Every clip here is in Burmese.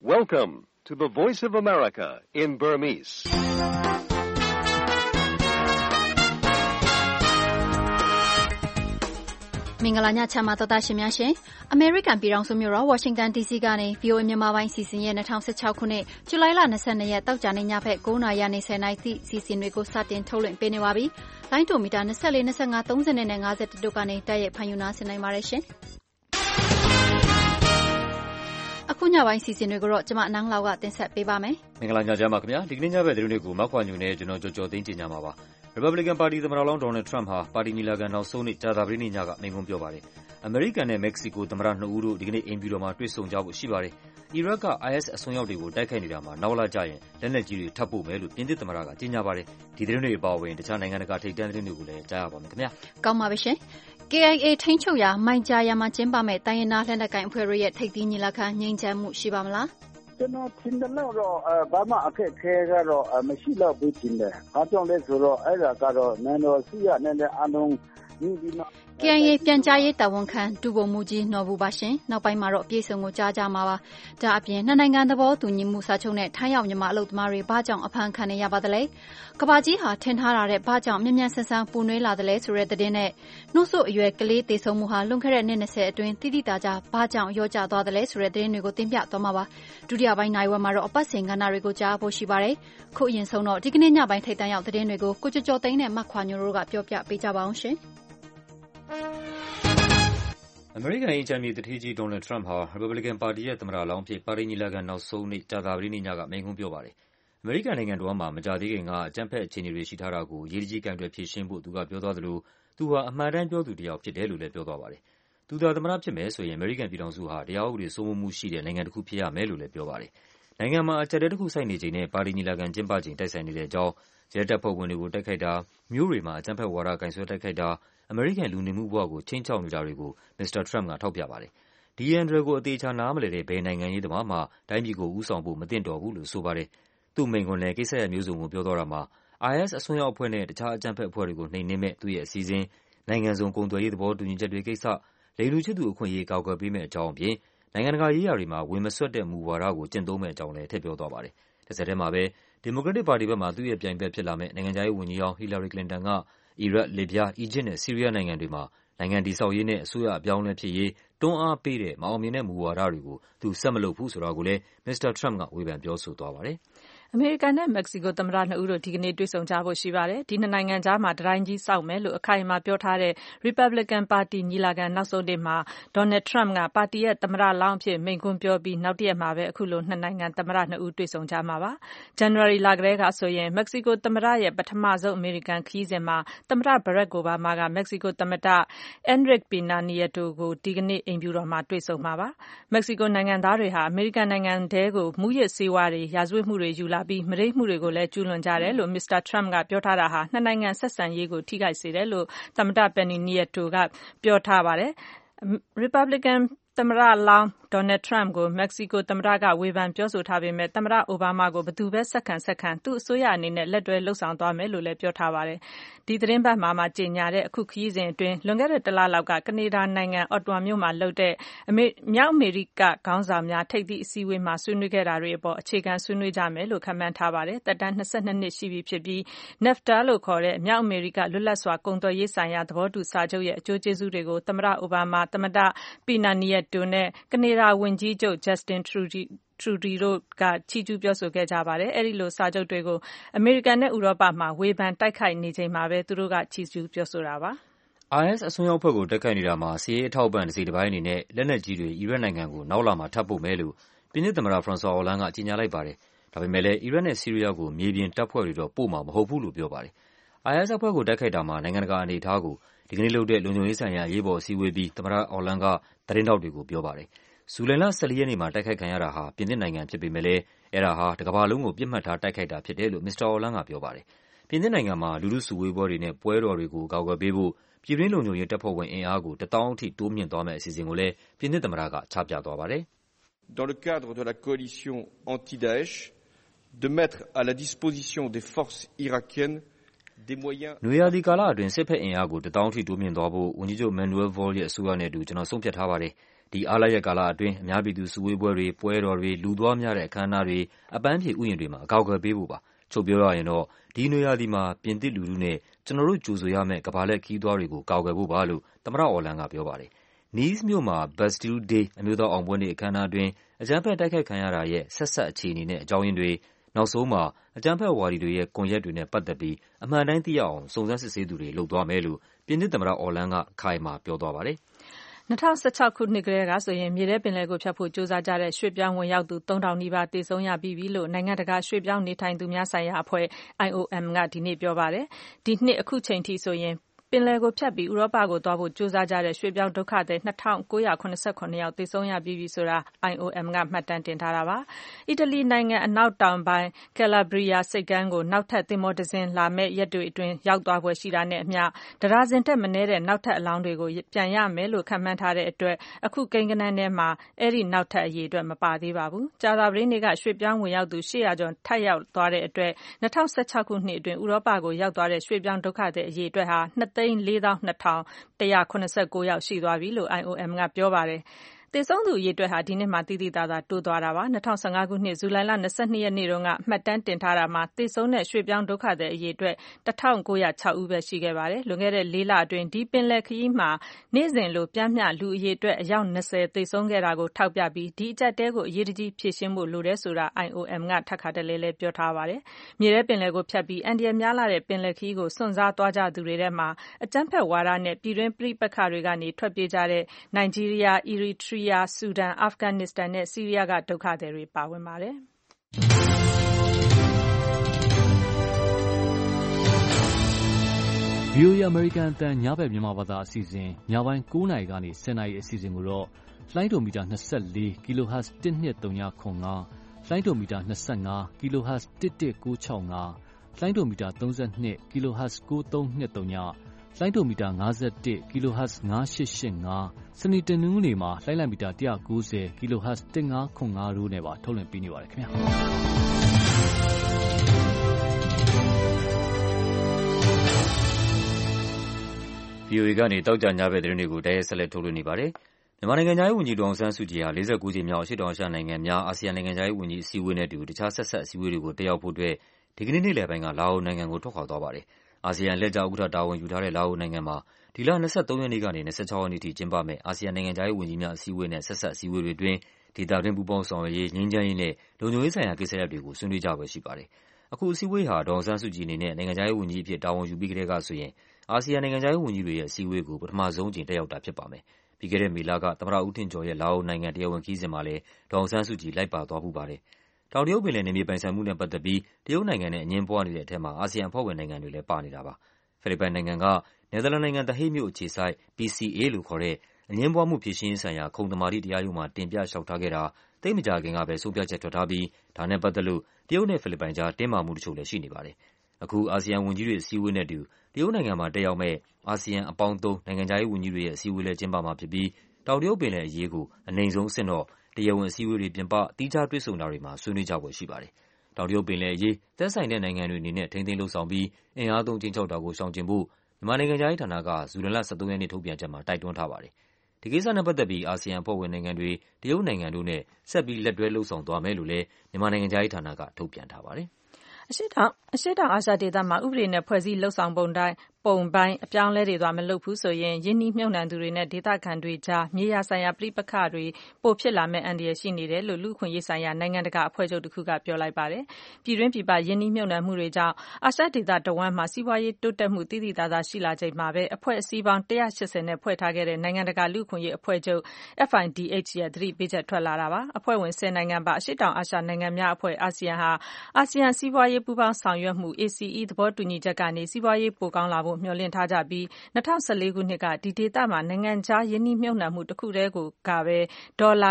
Welcome to the Voice of America in Burmese. ။မင်္ဂလာညချမ်းပါတော်ရှင်များရှင်။ American ပြည်ထောင်စုမြို့တော် Washington DC ကနေ VOA မြန်မာပိုင်းစီစဉ်ရဲ့2016ခုနှစ်ဇူလိုင်လ22ရက်တောက်ကြနေ့ညဘက်9:00နာရီနေ10:00နာရီထိစီစဉ်တွေကိုစတင်ထုတ်လွှင့်ပေးနေပါပြီ။လိုင်းတိုမီတာ24 25 30နဲ့50တို့ကနေတိုက်ရိုက်ဖန်ယူနာဆင်နိုင်ပါတယ်ရှင်။အခုညပိုင်းစီစဉ်တွေကိုတော့ကျမအနန်းလောက်ကတင်ဆက်ပေးပါမယ်။မင်္ဂလာညချမ်းပါခင်ဗျာ။ဒီကနေ့ညဘက်သတင်းတွေကိုမက်ခွာညူနဲ့ကျွန်တော်ကြော်သိန်းကြီးညာမှာပါ။ Republican ပါတီသမ္မတလောင်း Donald Trump ဟာပါတီညီလာခံနောက်ဆုံးနေ့ကြာသပတေးနေ့ညကမိန့်ခွန်းပြောပါတယ်။ အမေရိကန်နဲ့မက္ကဆီကိုသမ္မတနှစ်ဦးတို့ဒီကနေ့အိမ်ဖြူတော်မှာတွေ့ဆုံကြဖို့ရှိပါတယ်။အီရတ်က IS အစွန်းရောက်တွေကိုတိုက်ခိုက်နေတာမှာနောက်လကျရင်လက်နက်ကြီးတွေထပ်ပို့မယ်လို့ပြင်သစ်သမ္မတကကြေညာပါတယ်။ဒီသတင်းတွေအပါအဝင်တခြားနိုင်ငံတကာထိပ်တန်းသတင်းတွေကိုလည်းကြားရပါမယ်ခင်ဗျာ။ကောင်းပါပြီရှင်။ KIA ထိန်းချုပ်ရာမိုင်ဂျာယာမှာကျင်းပမဲ့တိုင်းရင်းသားလက်နက်ကိုင်အဖွဲ့တွေရဲ့ထိပ်သီးညီလာခံငြိမ်းချမ်းမှုရှိပါမလား။ကျွန်တော်ထင်တယ်တော့ဘာမှအခက်အခဲကတော့မရှိတော့ဘူးထင်တယ်။အားကြောင့်လဲဆိုတော့အဲ့ဒါကတော့နိုင်ငံတော်စီးရနဲ့အလုံးညီဒီမှာ KIA ပြန်ကြားရေးတာဝန်ခံဒုဗိုလ်မှူးကြီးနော်ဘူးပါရှင်။နောက်ပိုင်းမှာတော့အပြည့်အစုံကိုကြားကြမှာပါ။ဒါအပြင်နှစ်နိုင်ငံသဘောတူညီမှုစာချုပ်နဲ့ထိုင်းရောက်မြန်မာအလုပ်သမားတွေဘာကြောင့်အဖမ်းခံနေရပါသလဲ။ကဘာကြီးဟာထင်ထားတာတဲ့ဘာကြောင့်မြ мян ဆန်းဆန်းပူနွေးလာတယ်လဲဆိုတဲ့သတင်းနဲ့နှုတ်ဆိုအရွယ်ကလေးတေဆုံးမှုဟာလွန်ခဲ့တဲ့နှစ်20အတွင်းတိတိတကျဘာကြောင့်ရောကျသွားတယ်လဲဆိုတဲ့သတင်းတွေကိုတင်ပြသွားမှာပါ။ဒုတိယပိုင်းနိုင်ဝက်မှာတော့အပတ်စဉ်ကဏ္ဍတွေကိုကြားဖို့ရှိပါတယ်။ခုအရင်ဆုံးတော့ဒီကနေ့ညပိုင်းထိပ်တန်းရောက်သတင်းတွေကိုကိုကျော်သိန်းနဲ့မတ်ခွာညိုတို့ကပြောပြပေးကြပါအောင်ရှင်။အမေရိကန်အကြံပေးတထေးကြီး Donald Trump ဟာ Republican ပါတီရဲ့သမ္မတလောင်းဖြစ်ပါတီညီလာခံနောက်ဆုံးနေ့ကြာသပတေးနေ့ညကမိန့်ခွန်းပြောပါတယ်။အမေရိကန်နိုင်ငံတော်မှာမကြာသေးခင်ကအကြမ်းဖက်အခြေအနေတွေရှိထားတာကိုရေးကြီးကန့်ကွက်ဖြေရှင်းဖို့သူကပြောသွားသလိုသူဟာအမှန်တမ်းပြောသူတစ်ယောက်ဖြစ်တယ်လို့လည်းပြောသွားပါတယ်။သူသာသမ္မတဖြစ်မယ်ဆိုရင်အမေရိကန်ပြည်ထောင်စုဟာတရားဥပဒေစိုးမိုးမှုရှိတဲ့နိုင်ငံတစ်ခုဖြစ်ရမယ်လို့လည်းပြောပါတယ်။နိုင်ငံမှာအကျပ်အတည်းတစ်ခုဆိုက်နေချိန်နဲ့ပါတီညီလာခံကျင်းပချိန်တိုက်ဆိုင်နေတဲ့အကြောင်းရဲတပ်ဖွဲ့ဝင်တွေကိုတိုက်ခိုက်တာမြို့တွေမှာအကြမ်းဖက်ဝါဒကင်ဆွဲတိုက်ခိုက်တာအမေရိကန်လူနေမှုဘဝကိုခြိမ်းခြောက်နေတာတွေကိုမစ္စတာ Trump ကထောက်ပြပါတယ်။ဒီအန်ဒရယ်ကိုအသေးချာနားမလည်တဲ့ဘယ်နိုင်ငံရေးသမားမှတိုင်းပြည်ကိုဦးဆောင်ဖို့မသင့်တော်ဘူးလို့ဆိုပါတယ်။သူ့မိန့်ခွန်းနဲ့ကိစ္စရပ်မျိုးစုံကိုပြောသွားတာမှာ IS အစွန်းရောက်အဖွဲ့နဲ့တခြားအကြမ်းဖက်အဖွဲ့တွေကိုနှိမ်နင်းမဲ့သူ့ရဲ့အစီအစဉ်နိုင်ငံစုံကုန်သွယ်ရေးသဘောတူညီချက်တွေကိစ္စလိင်တူချစ်သူအခွင့်အရေးကာကွယ်ပေးမဲ့အကြောင်းအပြင်နိုင်ငံတကာရေးရာတွေမှာဝင်မစွက်တဲ့မူဝါဒကိုကျင့်သုံးမဲ့အကြောင်းလည်းထည့်ပြောသွားပါတယ်။တစ်ဆက်တည်းမှာပဲဒီမိုကရက်တစ်ပါတီဘက်မှသူ့ရဲ့ပြိုင်ဘက်ဖြစ်လာမဲ့နိုင်ငံခြားရေးဝန်ကြီးဟောင်း Hillary Clinton ကအီရတ်၊လစ်ဗျား၊အီဂျစ်နဲ့ဆီးရီးယားနိုင်ငံတွေမှာနိုင်ငံတည်ဆောက်ရေးနဲ့အစိုးရအပြောင်းအလဲဖြစ်ရေးတွန်းအားပေးတဲ့မအောင်မြင်တဲ့မူဝါဒတွေကိုသူဆက်မလုပ်ဘူးဆိုတာကိုလည်းမစ္စတာ Trump ကဝေဖန်ပြောဆိုသွားပါတယ်။အမေရိကန်နဲ့မက္ကဆီကိုသမ္မတနှစ်ဦးတို့ဒီကနေ့တွေ့ဆုံကြဖို့ရှိပါတယ်။ဒီနှစ်နိုင်ငံကြားမှာတတိုင်းကြီးစောက်မယ်လို့အခိုင်အမာပြောထားတဲ့ Republican ပါတီညီလာခံနောက်ဆုံးနေ့မှာ Donald Trump ကပါတီရဲ့သမ္မတလောင်းအဖြစ်မိန့်ခွန်းပြောပြီးနောက်တစ်ရက်မှာပဲအခုလိုနှစ်နိုင်ငံသမ္မတနှစ်ဦးတွေ့ဆုံကြမှာပါ။ January လကတည်းကဆိုရင်မက္ကဆီကိုသမ္မတရဲ့ပထမဆုံးအမေရိကန်ခရီးစဉ်မှာသမ္မတ Barack Obama ကမက္ကဆီကိုသမ္မတ Enrique Pena Nieto ကိုဒီကနေ့အိမ်ဖြူတော်မှာတွေ့ဆုံမှာပါ။မက္ကဆီကိုနိုင်ငံသားတွေဟာအမေရိကန်နိုင်ငံထဲကိုမူးယစ်ဆေးဝါးတွေရာဇဝတ်မှုတွေယူလာပြီးမုဒိမ်းမှုတွေကိုလည်းကျူးလွန်ကြတယ်လို့မစ္စတာ Trump ကပြောထားတာဟာနှစ်နိုင်ငံဆက်ဆံရေးကိုထိခိုက်စေတယ်လို့သမ္မတ Pena Nieto ကပြောထားပါတယ်။ Republican သမ္မတလောင်းDonald Trump ကိုမက္ကဆီကိုသမ္မတကဝေဖန်ပြောဆိုထားပေမဲ့သမ္မတအိုဘားမားကိုဘယ်သူပဲဆက်ခံသူ့အစိုးရအနေနဲ့လက်တွဲလုပ်ဆောင်သွားမယ်လို့လည်းပြောထားပါတယ်။ဒီသတင်းပတ်မှာကြေညာတဲ့အခုခရီးစဉ်အတွင်းလွန်ခဲ့တဲ့တစ်လလောက်ကကနေဒါနိုင်ငံအော်တဝါမြို့မှာလုပ်တဲ့မြောက်အမေရိကခေါင်းဆောင်များထိပ်သီးအစည်းအဝေးမှာဆွေးနွေးခဲ့တာတွေအပေါ်အခြေခံဆွေးနွေးကြမယ်လို့ခန့်မှန်းထားပါတယ်။သက်တမ်း22နှစ်ရှိပြီဖြစ်ပြီး NAFTA လို့ခေါ်တဲ့မြောက်အမေရိကလွတ်လပ်စွာကုန်သွယ်ရေးဆိုင်ရာသဘောတူစာချုပ်ရဲ့အကျိုးကျေးဇူးတွေကိုသမ္မတအိုဘားမားသမ္မတ Pena Nieto နဲ့ကနေဒါဝန်ကြီးချုပ် Justin Trudeau ကချီးကျူးပြောဆိုခဲ့ကြပါတယ်။အဲဒီလိုစာချုပ်တွေကိုအမေရိကန်နဲ့ဥရောပမှာဝေဖန်တိုက်ခိုက်နေချိန်မှာပဲသူတို့ကချီးကျူးပြောဆိုတာပါ။ IS အစွန်းရောက်အဖွဲ့ကိုတိုက်ခိုက်နေတာမှာစစ်ရေးအထောက်အပံ့တစ်စိတ်တစ်ပိုင်းအနေနဲ့လက်နက်ကြီးတွေအီရတ်နိုင်ငံကိုနောက်လမှာထပ်ပို့မယ်လို့ပြင်သစ်သမ္မတ François Hollande ကကြေညာလိုက်ပါတယ်။ဒါပေမဲ့လည်းအီရတ်နဲ့ဆီးရီးယားကိုမြေပြင်တပ်ဖွဲ့တွေတော့ပို့မှာမဟုတ်ဘူးလို့ပြောပါတယ်။ IS အဖွဲ့ကိုတိုက်ခိုက်တာမှာနိုင်ငံတကာအနေအထားကိုဒီကနေ့လုပ်တဲ့လုံခြုံရေးဆိုင်ရာအရေးပေါ်အစည်းအဝေးပြီးသမ္မတ Hollande ကသတင်းထောက်တွေကိုပြောပါတယ်။ဇူလိုင်လ14ရက်နေ့မှာတိုက်ခိုက်ခံရတာဟာပြင်သစ်နိုင်ငံဖြစ်ပေမဲ့လည်းအဲဒါဟာတစ်ကမ္ဘာလုံးကိုပြစ်မှတ်ထားတိုက်ခိုက်တာဖြစ်တယ်လို့မစ္စတာ Hollande ကပြောပါတယ်။ပြင်သစ်နိုင်ငံမှာလူထုစုဝေးပွဲတွေနဲ့ပွဲတော်တွေကိုကာကွယ်ပေးဖို့ပြည်တွင်းလုံခြုံရေးတပ်ဖွဲ့ဝင်အင်အားကို1000အထိတိုးမြှင့်သွားမယ့်အစီအစဉ်ကိုလည်းပြင်သစ်သမ္မတကချပြသွားပါတယ်။ Dans le cadre de la coalition anti-Daesh de mettre à la disposition des forces irakiennes des moyens နွေရာသီကာလအတွင်းစစ်ဘက်အင်အားကို1000အထိတိုးမြှင့်သွားဖို့ဝန်ကြီးချုပ် Manuel Valls ရဲ့အစိုးရနဲ့အတူကျွန်တော်ဆုံးဖြတ်ထားပါတယ်။ဒီအားလပ်ရက်ကာလအတွင်းအများပြည်သူစုဝေးပွဲတွေ၊ပွဲတော်တွေ၊လူသွားများတဲ့အခမ်းအနားတွေ၊အပန်းဖြေဥယျာဉ်တွေမှာအကာအကွယ်ပေးဖို့ပါ။ချုပ်ပြောရရင်တော့ဒီနွေရာသီမှာပြင်သစ်လူထုနဲ့ကျနော်တို့ကြိုဆိုရမယ့်ကမ္ဘာလှည့်ခရီးသွားတွေကိုကာကွယ်ဖို့ပါလို့သမ္မတအော်လန်းကပြောပါတယ်။ Nice မြို့မှာ Bastille Day အမျိုးသားအောင်ပွဲနေ့အခမ်းအနားအတွင်းအကြမ်းဖက်တိုက်ခိုက်ခံရတာရဲ့ဆက်စပ်အခြေအနေနဲ့အကြောင်းရင်းတွေ၊နောက်ဆုံးမှာအကြမ်းဖက်ဝါဒီတွေရဲ့ကွန်ရက်တွေနဲ့ပတ်သက်ပြီးအမှန်အတိုင်းသိရအောင်စုံစမ်းစစ်ဆေးသူတွေလုပ်သွားမယ်လို့ပြင်သစ်သမ္မတအော်လန်းကအခိုင်အမာပြောသွားပါတယ်။ 2016 ခုနှစ်ကတည်းကဆိုရင်မြေထဲပင်လယ်ကိုဖြတ်ဖို့ကြိုးစားကြတဲ့ရွှေ့ပြောင်းဝင်ရောက်သူ 3000 နီးပါးသေဆုံးရပြီးပြီလို့နိုင်ငံတကာရွှေ့ပြောင်းနေထိုင်သူများဆိုင်ရာအဖွဲ့ IOM ကဒီနေ့ပြောပါတယ်။ဒီနှစ်အခုချိန်ထိဆိုရင်ပင်လယ်ကိုဖြတ်ပြီးဥရောပကိုသွားဖို့ကြိုးစားကြတဲ့ရွှေ့ပြောင်းဒုက္ခသည် 2987 ယောက်သေဆုံးရပြီးပြီဆိုတာ IOM ကမှတ်တမ်းတင်ထားတာပါ။အီတလီနိုင်ငံအနောက်တောင်ပိုင်း Calabria ဆိပ်ကမ်းကိုနောက်ထပ်သင်္ဘောတစ်စင်းလာမယ့်ရက်တွေအတွင်းရောက်သွားဖွယ်ရှိတာနဲ့အမျှတဒါဇင်ထက်မနည်းတဲ့နောက်ထပ်အလောင်းတွေကိုပြန်ရမယ်လို့ခန့်မှန်းထားတဲ့အတွက်အခုကိန်းဂဏန်းထဲမှာအဲဒီနောက်ထပ်အရေအတွက်မပါသေးပါဘူး။ကြာသပတေးနေ့ကရွှေ့ပြောင်းဝင်ရောက်သူ 800 ကျော်ထပ်ရောက်သွားတဲ့အတွက်2016 ခုနှစ်အတွင်းဥရောပကိုရောက်သွားတဲ့ရွှေ့ပြောင်းဒုက္ခသည်အရေအတွက်ဟာ 2,42,179 ယောက်ရှိသွားပြီလို့ IOM ကပြောပါတယ်။သေဆုံးသူအရေအတွက်ဟာဒီနှစ်မှာသိသိသာသာတိုးသွားတာပါ။2015 ခုနှစ်ဇူလိုင်လ 22 ရက်နေ့တုန်းကမှတ်တမ်းတင်ထားတာမှာသေဆုံးတဲ့ရွှေ့ပြောင်းဒုက္ခသည်အရေအတွက် 1,906 ဦးပဲရှိခဲ့ပါတယ်။လွန်ခဲ့တဲ့4 လအတွင်းဒီပင်လယ်ခရီးမှာနေ့စဉ်လိုပျမ်းမျှလူအရေအတွက်အယောက် 20 သေဆုံးခဲ့တာကိုထောက်ပြပြီးဒီအကျပ်အတည်းကိုအရေးတကြီးဖြေရှင်းဖို့လိုတယ်ဆိုတာ IOM ကထပ်ခါတလဲလဲပြောထားပါတယ်။မြေထဲပင်လယ်ကိုဖြတ်ပြီးအန္တရာယ်များလာတဲ့ပင်လယ်ခရီးကိုစွန့်စားသွားကြသူတွေထဲမှာအကြမ်းဖက်ဝါဒနဲ့ပြည်တွင်းပဋိပက္ခတွေကနေထွက်ပြေးကြတဲ့နိုင်ဂျီးရီးယား၊အီရီထရီးယား၊ဆူဒန်၊အာဖဂန်နစ္စတန်နဲ့ဆီးရီးယားကဒုက္ခသည်တွေပါဝင်ပါတယ်။ VOA အမေရိကန်အသံညဘက်မြန်မာဘာသာအစီအစဉ်ညပိုင်း9 နာရီကနေ10 နာရီအစီအစဉ်ကိုတော့လိုင်းဒိုမီတာ24 kHz 12395လိုင်းဒိုမီတာ25 kHz 11965လိုင်းဒိုမီတာ32 kHz 9323လိုင်းဒိုမီတာ51 kHz 9885စနေတနင်္ဂနွေမှာလိုင်းလံမီတာ190 kHz 1505တို့နဲ့ပါထုတ်လွှင့်ပေးနေပါတယ်ခင်ဗျာ VOA ကနေတောက်ကြညဘက်သတင်းတွေကိုတိုက်ရိုက်ဆက်လက်ထုတ်လွှင့်နေပါတယ်။မြန်မာနိုင်ငံသားရေးဝန်ကြီးဒေါ်အောင်ဆန်းစုကြည်ဟာ49 ကြိမ်မြောက်အရှေ့တောင်အာရှနိုင်ငံများအာဆီယံနိုင်ငံသားရေးဝန်ကြီးအစည်းအဝေးနဲ့အတူတခြားဆက်ဆက်အစည်းအဝေးတွေကိုတက်ရောက်ဖို့အတွက်ဒီကနေ့နေ့လယ်ပိုင်းကလာအိုနိုင်ငံကိုထွက်ခွာသွားပါတယ်။အာဆီယံလက်ကျဥက္ကဋ္ဌတာဝန်ယူထားတဲ့လာအိုနိုင်ငံမှာဒီလ23 ရက်နေ့ကနေ26 ရက်နေ့ထိကျင်းပမယ့်အာဆီယံနိုင်ငံသားရေးဝန်ကြီးများအစည်းအဝေးနဲ့ဆက်ဆက်အစည်းအဝေးတွေအတွင်းဒေသတွင်းပူးပေါင်းဆောင်ရွက်ရေး၊ငြိမ်းချမ်းရေးနဲ့လုံခြုံရေးဆိုင်ရာကိစ္စရပ်တွေကိုဆွေးနွေးကြဖွယ်ရှိပါတယ်။အခုအစည်းအဝေးဟာဒေါ်အောင်ဆန်းစုကြည်အနေနဲ့နိုင်ငံခြားရေးဝန်ကြီးအဖြစ်တာဝန်ယူပြီးကတည်းကဆိုရင်အာဆီယံနိုင်ငံခြားရေးဝန်ကြီးတွေရဲ့အစည်းအဝေးကိုပထမဆုံးအကြိမ်တက်ရောက်တာဖြစ်ပါမယ်။ပြီးခဲ့တဲ့မေလကသမ္မတဦးထင်ကျော်ရဲ့လာအိုနိုင်ငံတရားဝင်ခရီးစဉ်မှာလည်းဒေါ်အောင်ဆန်းစုကြည်လိုက်ပါသွားဖူးပါတယ်။တောင်တရုတ်ပင်လယ်နယ်မြေပိုင်ဆိုင်မှုနဲ့ပတ်သက်ပြီးတရုတ်နိုင်ငံနဲ့အငြင်းပွားနေတဲ့အထက်မှာအာဆီယံအဖွဲ့ဝင်နိုင်ငံတွေလည်းပါနေတာပါ။ဖိလစ်ပိုင်နိုင်ငံကနယ်သာလန်နိုင်ငံThe Hague မြို့အခြေစိုက် PCA လို့ခေါ်တဲ့အငြင်းပွားမှုဖြေရှင်းရေးဆိုင်ရာခုံသမာဓိတရားရုံးမှာတင်ပြလျှောက်ထားခဲ့တာသိပ်မကြာခင်ကပဲဆုံးဖြတ်ချက်ထွက်ထားပြီးဒါနဲ့ပတ်သက်လို့တရုတ်နဲ့ဖိလစ်ပိုင်ကြားတင်းမာမှုတချို့လည်းရှိနေပါတယ်။အခုအာဆီယံဝန်ကြီးတွေအစည်းအဝေးနဲ့အတူတရုတ်နိုင်ငံမှာတက်ရောက်မယ့်အာဆီယံအပေါင်း3နိုင်ငံခြားရေးဝန်ကြီးတွေရဲ့အစည်းအဝေးလည်းကျင်းပမှာဖြစ်ပြီးတောင်တရုတ်ပင်လယ်အရေးကိုအနိမ့်ဆုံးအဆင့်တော့တရားဝင်အစည်းအဝေးတွေပြင်ပသီးခြားတွေ့ဆုံတာတွေမှာဆွေးနွေးကြဖွယ်ရှိပါတယ်။တောင်တရုတ်ပင်လယ်အရေးသက်ဆိုင်တဲ့နိုင်ငံတွေအနေနဲ့ထိန်းသိမ်းလုပ်ဆောင်ပြီးအင်အားသုံးခြိမ်းခြောက်တာကိုရှောင်ကျဉ်ဖို့မြန်မာနိုင်ငံခြားရေးဌာနကဇူလိုင်လ23 ရက်နေ့ထုတ်ပြန်ချက်မှာတိုက်တွန်းထားပါတယ်။ဒီကိစ္စနဲ့ပတ်သက်ပြီးအာဆီယံအဖွဲ့ဝင်နိုင်ငံတွေတရုတ်နိုင်ငံတို့နဲ့ဆက်ပြီးလက်တွဲလုပ်ဆောင်သွားမယ်လို့လည်းမြန်မာနိုင်ငံခြားရေးဌာနကထုတ်ပြန်ထားပါတယ်။အရှေ့တောင်အာရှဒေသမှာဥပဒေနဲ့ဖွဲ့စည်းလုပ်ဆောင်ပုံပိုင်းအပြောင်းအလဲတွေမလုပ်ဘူးဆိုရင်ရင်းနှီးမြှုပ်နှံသူတွေနဲ့ဒေသခံတွေကြားမြေယာဆိုင်ရာပဋိပက္ခတွေပိုဖြစ်လာမယ့်အန္တရာယ်ရှိနေတယ်လို့လူ့အခွင့်အရေးဆိုင်ရာနိုင်ငံတကာအဖွဲ့ချုပ်တစ်ခုကပြောလိုက်ပါတယ်။ပြည်တွင်းပြည်ပရင်းနှီးမြှုပ်နှံမှုတွေကြောင့်အာရှဒေသတဝန်းမှာစီးပွားရေးတိုးတက်မှုသိသိသာသာရှိလာချိန်မှာပဲအဖွဲ့အစည်းပေါင်း180နဲ့ဖွဲ့ထားခဲ့တဲ့နိုင်ငံတကာလူ့အခွင့်အရေးအဖွဲ့ချုပ် FIDH ရဲ့သတိပေးချက်ထွက်လာတာပါ။အဖွဲ့ဝင်10နိုင်ငံပါအရှေ့တောင်အာရှနိုင်ငံများအဖွဲ့အာဆီယံဟာအာဆီယံစီးပွားရေးပူးပေါင်းဆောင်ရွက်မှု ACE သဘောတူညီချက်ကနေစီးပွားရေးပိုကောင်းလာဖို့မျှော်လင့်ထားကြပြီး2014 ခုနှစ်ကဒီဒေသမှာနိုင်ငံခြားရင်းနှီးမြှုပ်နှံမှုတစ်ခုတည်းကိုကပဲဒေါ်လာ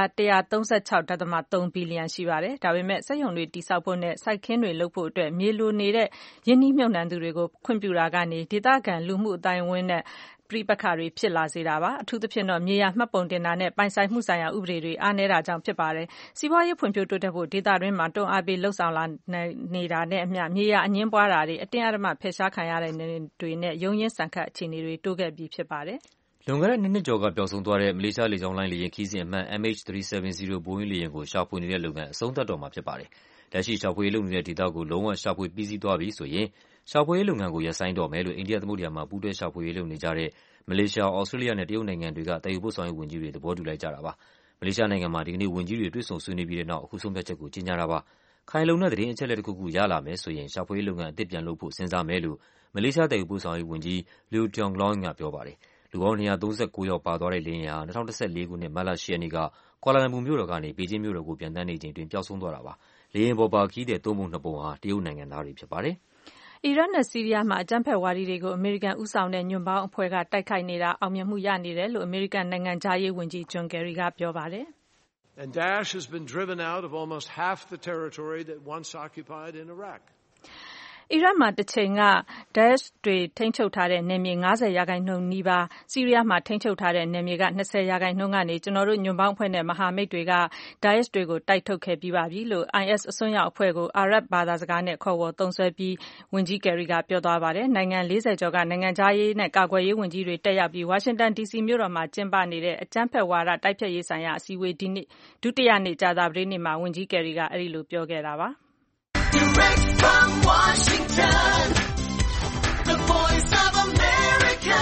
136.3 ဘီလီယံရှိပါတယ်။ဒါပေမဲ့စက်ရုံတွေတည်ဆောက်ဖို့နဲ့စိုက်ခင်းတွေလုပ်ဖို့အတွက်မြေလိုနေတဲ့ရင်းနှီးမြှုပ်နှံသူတွေကိုခွင့်ပြုတာကနေဒေသခံလူမှုအသိုင်းအဝိုင်းနဲ့ပဋိပက္ခတွေဖြစ်လာစေတာပါ။အထူးသဖြင့်တော့မြေယာမှတ်ပုံတင်တာနဲ့ပိုင်ဆိုင်မှုဆိုင်ရာဥပဒေတွေအားနည်းတာကြောင့်ဖြစ်ပါတယ်။စီးပွားရေးဖွံ့ဖြိုးတိုးတက်ဖို့ဒေသတွင်းမှာတွန်းအားပေးလှုံ့ဆော်လာနေတာနဲ့အမျှမြေယာအငြင်းပွားတာတွေအတင်းအဓမ္မဖယ်ရှားခံရတာတွေနဲ့ရုန်းရင်းဆန်ခတ်အခြေအနေတွေတိုးခဲ့ပြီးဖြစ်ပါတယ်လွန်ခဲ့တဲ့2 နှစ်ကျော်ကပျောက်ဆုံးသွားတဲ့မလေးရှားလေကြောင်းလိုင်းလေယာဉ်ခရီးစဉ်အမှတ် MH370 ဘိုးအင်းလေယာဉ်ကိုရှာဖွေနေတဲ့လုပ်ငန်းအဆုံးသတ်တော့မှာဖြစ်ပါတယ်။လက်ရှိရှာဖွေရေးလုပ်နေတဲ့ဒေသကိုလုံးဝရှာဖွေပြီးစီးသွားပြီဆိုရင်ရှာဖွေရေးလုပ်ငန်းကိုရပ်ဆိုင်းတော့မယ်လို့အိန္ဒိယသမုဒ္ဒရာမှာပူးတွဲရှာဖွေရေးလုပ်နေကြတဲ့မလေးရှား၊ဩစတြေးလျနဲ့တရုတ်နိုင်ငံတွေကသယ်ယူပို့ဆောင်ရေးဝန်ကြီးတွေသဘောတူလိုက်ကြတာပါ။မလေးရှားနိုင်ငံမှာဒီကနေ့ဝန်ကြီးတွေတွေ့ဆုံဆွေးနွေးပြီးတဲ့နောက်အခုဆုံးဖြတ်ချက်ကိုကြေညာတာပါ။ခိုင်လုံတဲ့သတင်းအချက်အလက်တစ်ခုခုရလာမယ်ဆိုရင်ရှာဖွေရေးလုပ်ငန်းအသစ်ပြန်လုပ်ဖို့စဉ်းစားမယ်လို့မလေးရှားသယ်ယူပို့ဆောင်ရေးဝန်ကြီး Liew Tiong Loy ကပြောပါတယ်။လူပေါင်း239ယောက်ပါသွားတဲ့လေယာဉ်ဟာ2014ခုနှစ်မတ်လ10ရက်နေ့ကကွာလာလမ်ပူမြို့တော်ကနေဘေဂျင်းမြို့တော်ကိုပျံသန်းနေချိန်တွင်ပျောက်ဆုံးသွားတာပါ။လေယာဉ်ပေါ်ပါခရီးသည်3 ပုံ 2 ပုံဟာတရုတ်နိုင်ငံသားတွေဖြစ်ပါတယ်။အီရတ်နဲ့ဆီးရီးယားမှာအကြမ်းဖက်ဝါဒီတွေကိုအမေရိကန်ဦးဆောင်တဲ့ညွန့်ပေါင်းအဖွဲ့ကတိုက်ခိုက်နေတာအောင်မြင်မှုရနေတယ်လို့အမေရိကန်နိုင်ငံခြားရေးဝန်ကြီး John Kerry ကပြောပါတယ်။ And Daesh has been driven out of almost half the territory that once occupied in Iraq. အီရတ်မှာတစ်ချိန်က Daesh တွေထိန်းချုပ်ထားတဲ့နယ်မြေ90%နီးပါး၊ဆီးရီးယားမှာထိန်းချုပ်ထားတဲ့နယ်မြေက20%ကနေကျွန်တော်တို့ညွန့်ပေါင်းအဖွဲ့နဲ့မဟာမိတ်တွေက Daesh တွေကိုတိုက်ထုတ်ခဲ့ပြီးပါပြီလို့ IS အစွန်းရောက်အဖွဲ့ကိုအာရပ်ဘာသာစကားနဲ့ခေါ်ဝေါ်သုံးစွဲပြီးဝန်ကြီး Kerry ကပြောသွားပါတယ်။နိုင်ငံ40ကျော်ကနိုင်ငံခြားရေးနဲ့ကာကွယ်ရေးဝန်ကြီးတွေတက်ရောက်ပြီးဝါရှင်တန် DC မြို့တော်မှာကျင်းပနေတဲ့အကြမ်းဖက်ဝါဒတိုက်ဖျက်ရေးဆိုင်ရာအစည်းအဝေးဒုတိယနေ့ကြာသပတေးနေ့မှာဝန်ကြီး Kerry ကအဲဒီလိုပြောခဲ့တာပါ Direct from Washington, the voice of America,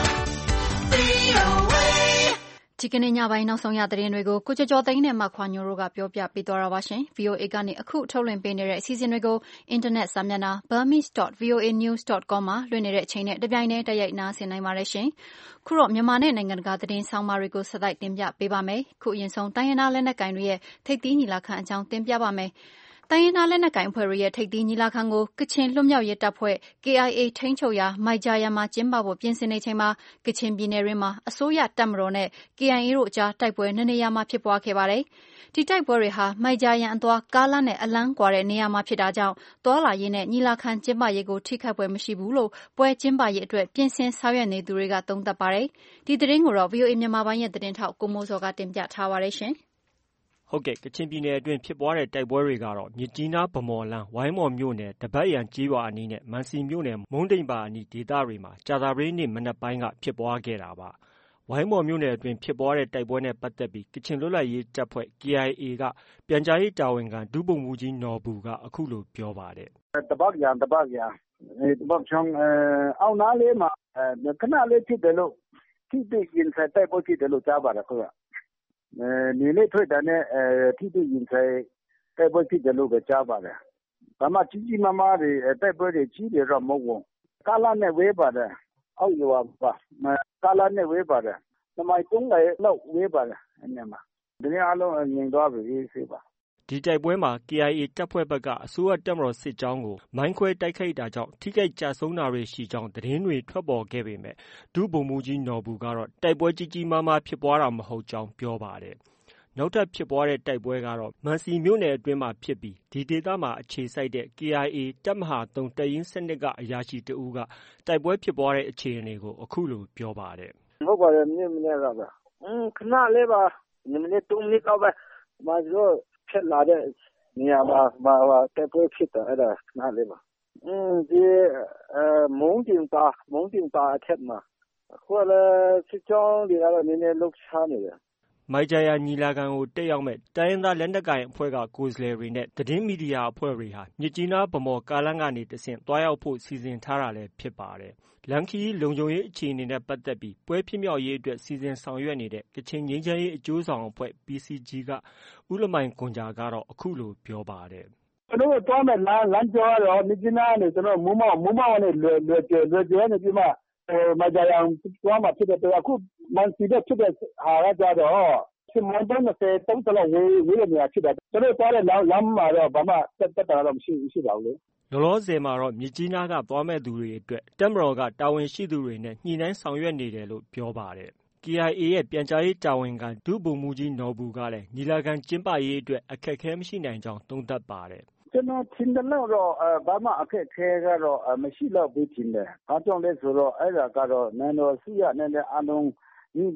VOA. ဒီကနေ့ညပိုင်းနောက်ဆုံးရသတင်းတွေကိုကိုကျော်ကျော်သိန်းနဲ့မခွာညိုတို့ကပြောပြပေးသွားတာပါရှင်။ VOA ကနေအခုထုတ်လွှင့်ပေးနေတဲ့အစီအစဉ်တွေကိုအင်တာနက်စာမျက်နှာ burmese.voanews.com မှာလွှင့်နေတဲ့အချိန်နဲ့တပြိုင်တည်းတိုက်ရိုက်နားဆင်နိုင်ပါတယ်ရှင်။ခုတော့မြန်မာနဲ့နိုင်ငံတကာသတင်းဆောင်းပါးတွေကိုဆက်တိုက်တင်ပြပေးပါမယ်။ခုအရင်ဆုံးတိုင်းရင်းသားလက်နက်ကိုင်တွေရဲ့ထိပ်သီးညီလာခံအကြောင်းတင်ပြပါမယ်။တိုင်းရင်းသားလက်နက်ကိုင်အဖွဲ့တွေရဲ့ထိပ်သီးညီလာခံကိုကချင်လွတ်မြောက်ရေးတပ်ဖွဲ့ KIA ထိန်းချုပ်ရာမိုင်ဂျာယန်မှာကျင်းပဖို့ပြင်ဆင်နေချိန်မှာကချင်ပြည်နယ်တွင်းမှာအစိုးရတပ်မတော်နဲ့ KIA တို့အကြားတိုက်ပွဲ2နေရာမှာဖြစ်ပွားခဲ့ပါတယ်။ဒီတိုက်ပွဲတွေဟာမိုင်ဂျာယန်အသွားကားလမ်းနဲ့အလန်းကွာတဲ့နေရာမှာဖြစ်တာကြောင့်သွားလာရေးနဲ့ညီလာခံကျင်းပရေးကိုထိခိုက်ပွဲမရှိဘူးလို့ပွဲကျင်းပရေးအတွက်ပြင်ဆင်ဆောင်ရွက်နေသူတွေကသုံးသပ်ပါတယ်။ဒီသတင်းကိုတော့ VOA မြန်မာပိုင်းရဲ့သတင်းထောက်ကိုမိုးစောကတင်ပြထားပါတယ်ရှင်။ဟုတ်ကဲ့ကချင်ပြည်နယ်အတွင်းဖြစ်ပွားတဲ့တိုက်ပွဲတွေကတော့မြစ်ကြီးနားဗမော်လန်းဝိုင်းမော်မြို့နယ်တပတ်ရန်ကျေးရွာအနီးနဲ့မန်စီမြို့နယ်မုံတိန်ပါအနီးဒေသတွေမှာကြာသပတေးနေ့မနက်ပိုင်းကဖြစ်ပွားခဲ့တာပါ။ဝိုင်းမော်မြို့နယ်အတွင်းဖြစ်ပွားတဲ့တိုက်ပွဲနဲ့ပတ်သက်ပြီးကချင်လွတ်လပ်ရေးတပ်ဖွဲ့ KIA ကပြန်ကြားရေးတာဝန်ခံဒုဗိုလ်မှူးကြီးနော်ဘူကအခုလိုပြောပါတယ်။တပတ်ရန်တပတ်ချောင်းအောက်နားလေးမှာခဏလေးဖြစ်တယ်လို့ထိတွေ့ရင်ဆိုင်တိုက်ပွဲဖြစ်တယ်လို့ကြားပါတယ်ခင်ဗျ။နေလေးထွက်တာနဲ့ထိတွေ့ရင်ဆိုင်တိုက်ပွဲဖြစ်တယ်လို့ပဲကြားပါတယ်။ဘာမှကြီးကြီးမားမားတွေတိုက်ပွဲတွေကြီးတယ်တော့မဟုတ်ဘူး။ကားလမ်းနဲ့ဝေးပါတယ်။အောက်ရွာပါကားလမ်းနဲ့ဝေးပါတယ်။2 မိုင် 3 မိုင်လောက်ဝေးပါတယ်အဲ့ဒီမှာ။ဒီနေ့အားလုံးငြိမ်သွားပြီအေးဆေးပါ။ဒီတိုက်ပွဲမှာ KIA တပ်ဖွဲ့ဘက်ကအစိုးရတပ်မတော်စစ်ကြောင်းကိုမိုင်းခွဲတိုက်ခိုက်တာကြောင့်ထိခိုက်ကျဆုံးတာတွေရှိကြောင်းသတင်းတွေထွက်ပေါ်ခဲ့ပေမဲ့ဒုဗိုလ်မှူးကြီးနော်ဘူကတော့တိုက်ပွဲကြီးကြီးမားမားဖြစ်ပွားတာမဟုတ်ကြောင်းပြောပါတယ်။နောက်ထပ်ဖြစ်ပွားတဲ့တိုက်ပွဲကတော့မန်စီမြို့နယ်အတွင်းမှာဖြစ်ပြီးဒီဒေသမှာအခြေစိုက်တဲ့ KIA တပ်မဟာ3တပ်ရင်း7ကအရာရှိတဦးကတိုက်ပွဲဖြစ်ပွားတဲ့အခြေအနေကိုအခုလိုပြောပါတယ်။ဟုတ်ပါတယ်မနေ့ကပါခဏလေးပါ2 မိနစ် 3 မိနစ်လောက်ပဲမတို့ဖြစ်လာတဲ့နေရာမှာတိုက်ပွဲဖြစ်တာအဲ့ဒါခဏလေးပါဒီမုံတင်ပါအထက်မှာအခုလည်းစစ်ကြောင်းတွေကတော့နည်းနည်းလှုပ်ရှားနေတယ်မိုင်ဂျာယာညီလာခံကိုတက်ရောက်မဲ့တိုင်းရင်းသားလက်နက်ကိုင်အဖွဲ့ကကိုယ်စားလှယ်တွေနဲ့သတင်းမီဒီယာအဖွဲ့တွေဟာမြစ်ကြီးနားဗမော်ကားလမ်းကနေတဆင့်သွားရောက်ဖို့စီစဉ်ထားတာလည်းဖြစ်ပါတယ်။လမ်းခရီးလုံခြုံရေးအခြေအနေနဲ့ပတ်သက်ပြီးပွဲဖြစ်မြောက်ရေးအတွက်စီစဉ်ဆောင်ရွက်နေတဲ့ကချင်ငြိမ်းချမ်းရေးအကျိုးဆောင်အဖွဲ့ PCG ကဦးလမိုင်ကွန်ဂျာကတော့အခုလိုပြောပါတယ်။ကျွန်တော်သွားမဲ့လမ်းကျော်တော့မြစ်ကြီးနားနဲ့ကျွန်တော်မူမောက်နဲ့လွယ်ကျဲနေပြီးမှမကြာရအောင်သွားမှာဖြစ်တဲ့အခုမန်စီတဲ့ဖြစ်တဲ့ဟာကကြတော့စမန်တော့30လောက်ဝေးနေရဖြစ်တာကျွန်တော်သွားတဲ့လမ်းမှာတော့ဘာမှတက်တာတော့မရှိပါဘူးလေလောလောဆယ်မှာတော့မြစ်ကြီးနားကသွားမဲ့သူတွေအတွက်တပ်မတော်ကတာဝန်ရှိသူတွေနဲ့ညှိနှိုင်းဆောင်ရွက်နေတယ်လို့ပြောပါတယ်KIA ရဲ့ပြန်ကြားရေးတာဝန်ခံဒုဗိုလ်မှူးကြီးနော်ဘူကလည်းညီလာခံကျင်းပရေးအတွက်အခက်အခဲမရှိနိုင်ကြောင်းသုံးသပ်ပါတယ်ကျွန်တော်ထင်တယ်လို့တော့ဘာမှအခက်အခဲကတော့မရှိတော့ဘူးထင်တယ်။ဘာကြောင့်လဲဆိုတော့အဲ့ဒါကတော့နိုင်ငံတော်စီရနဲ့အားလုံးညီပြီးမှ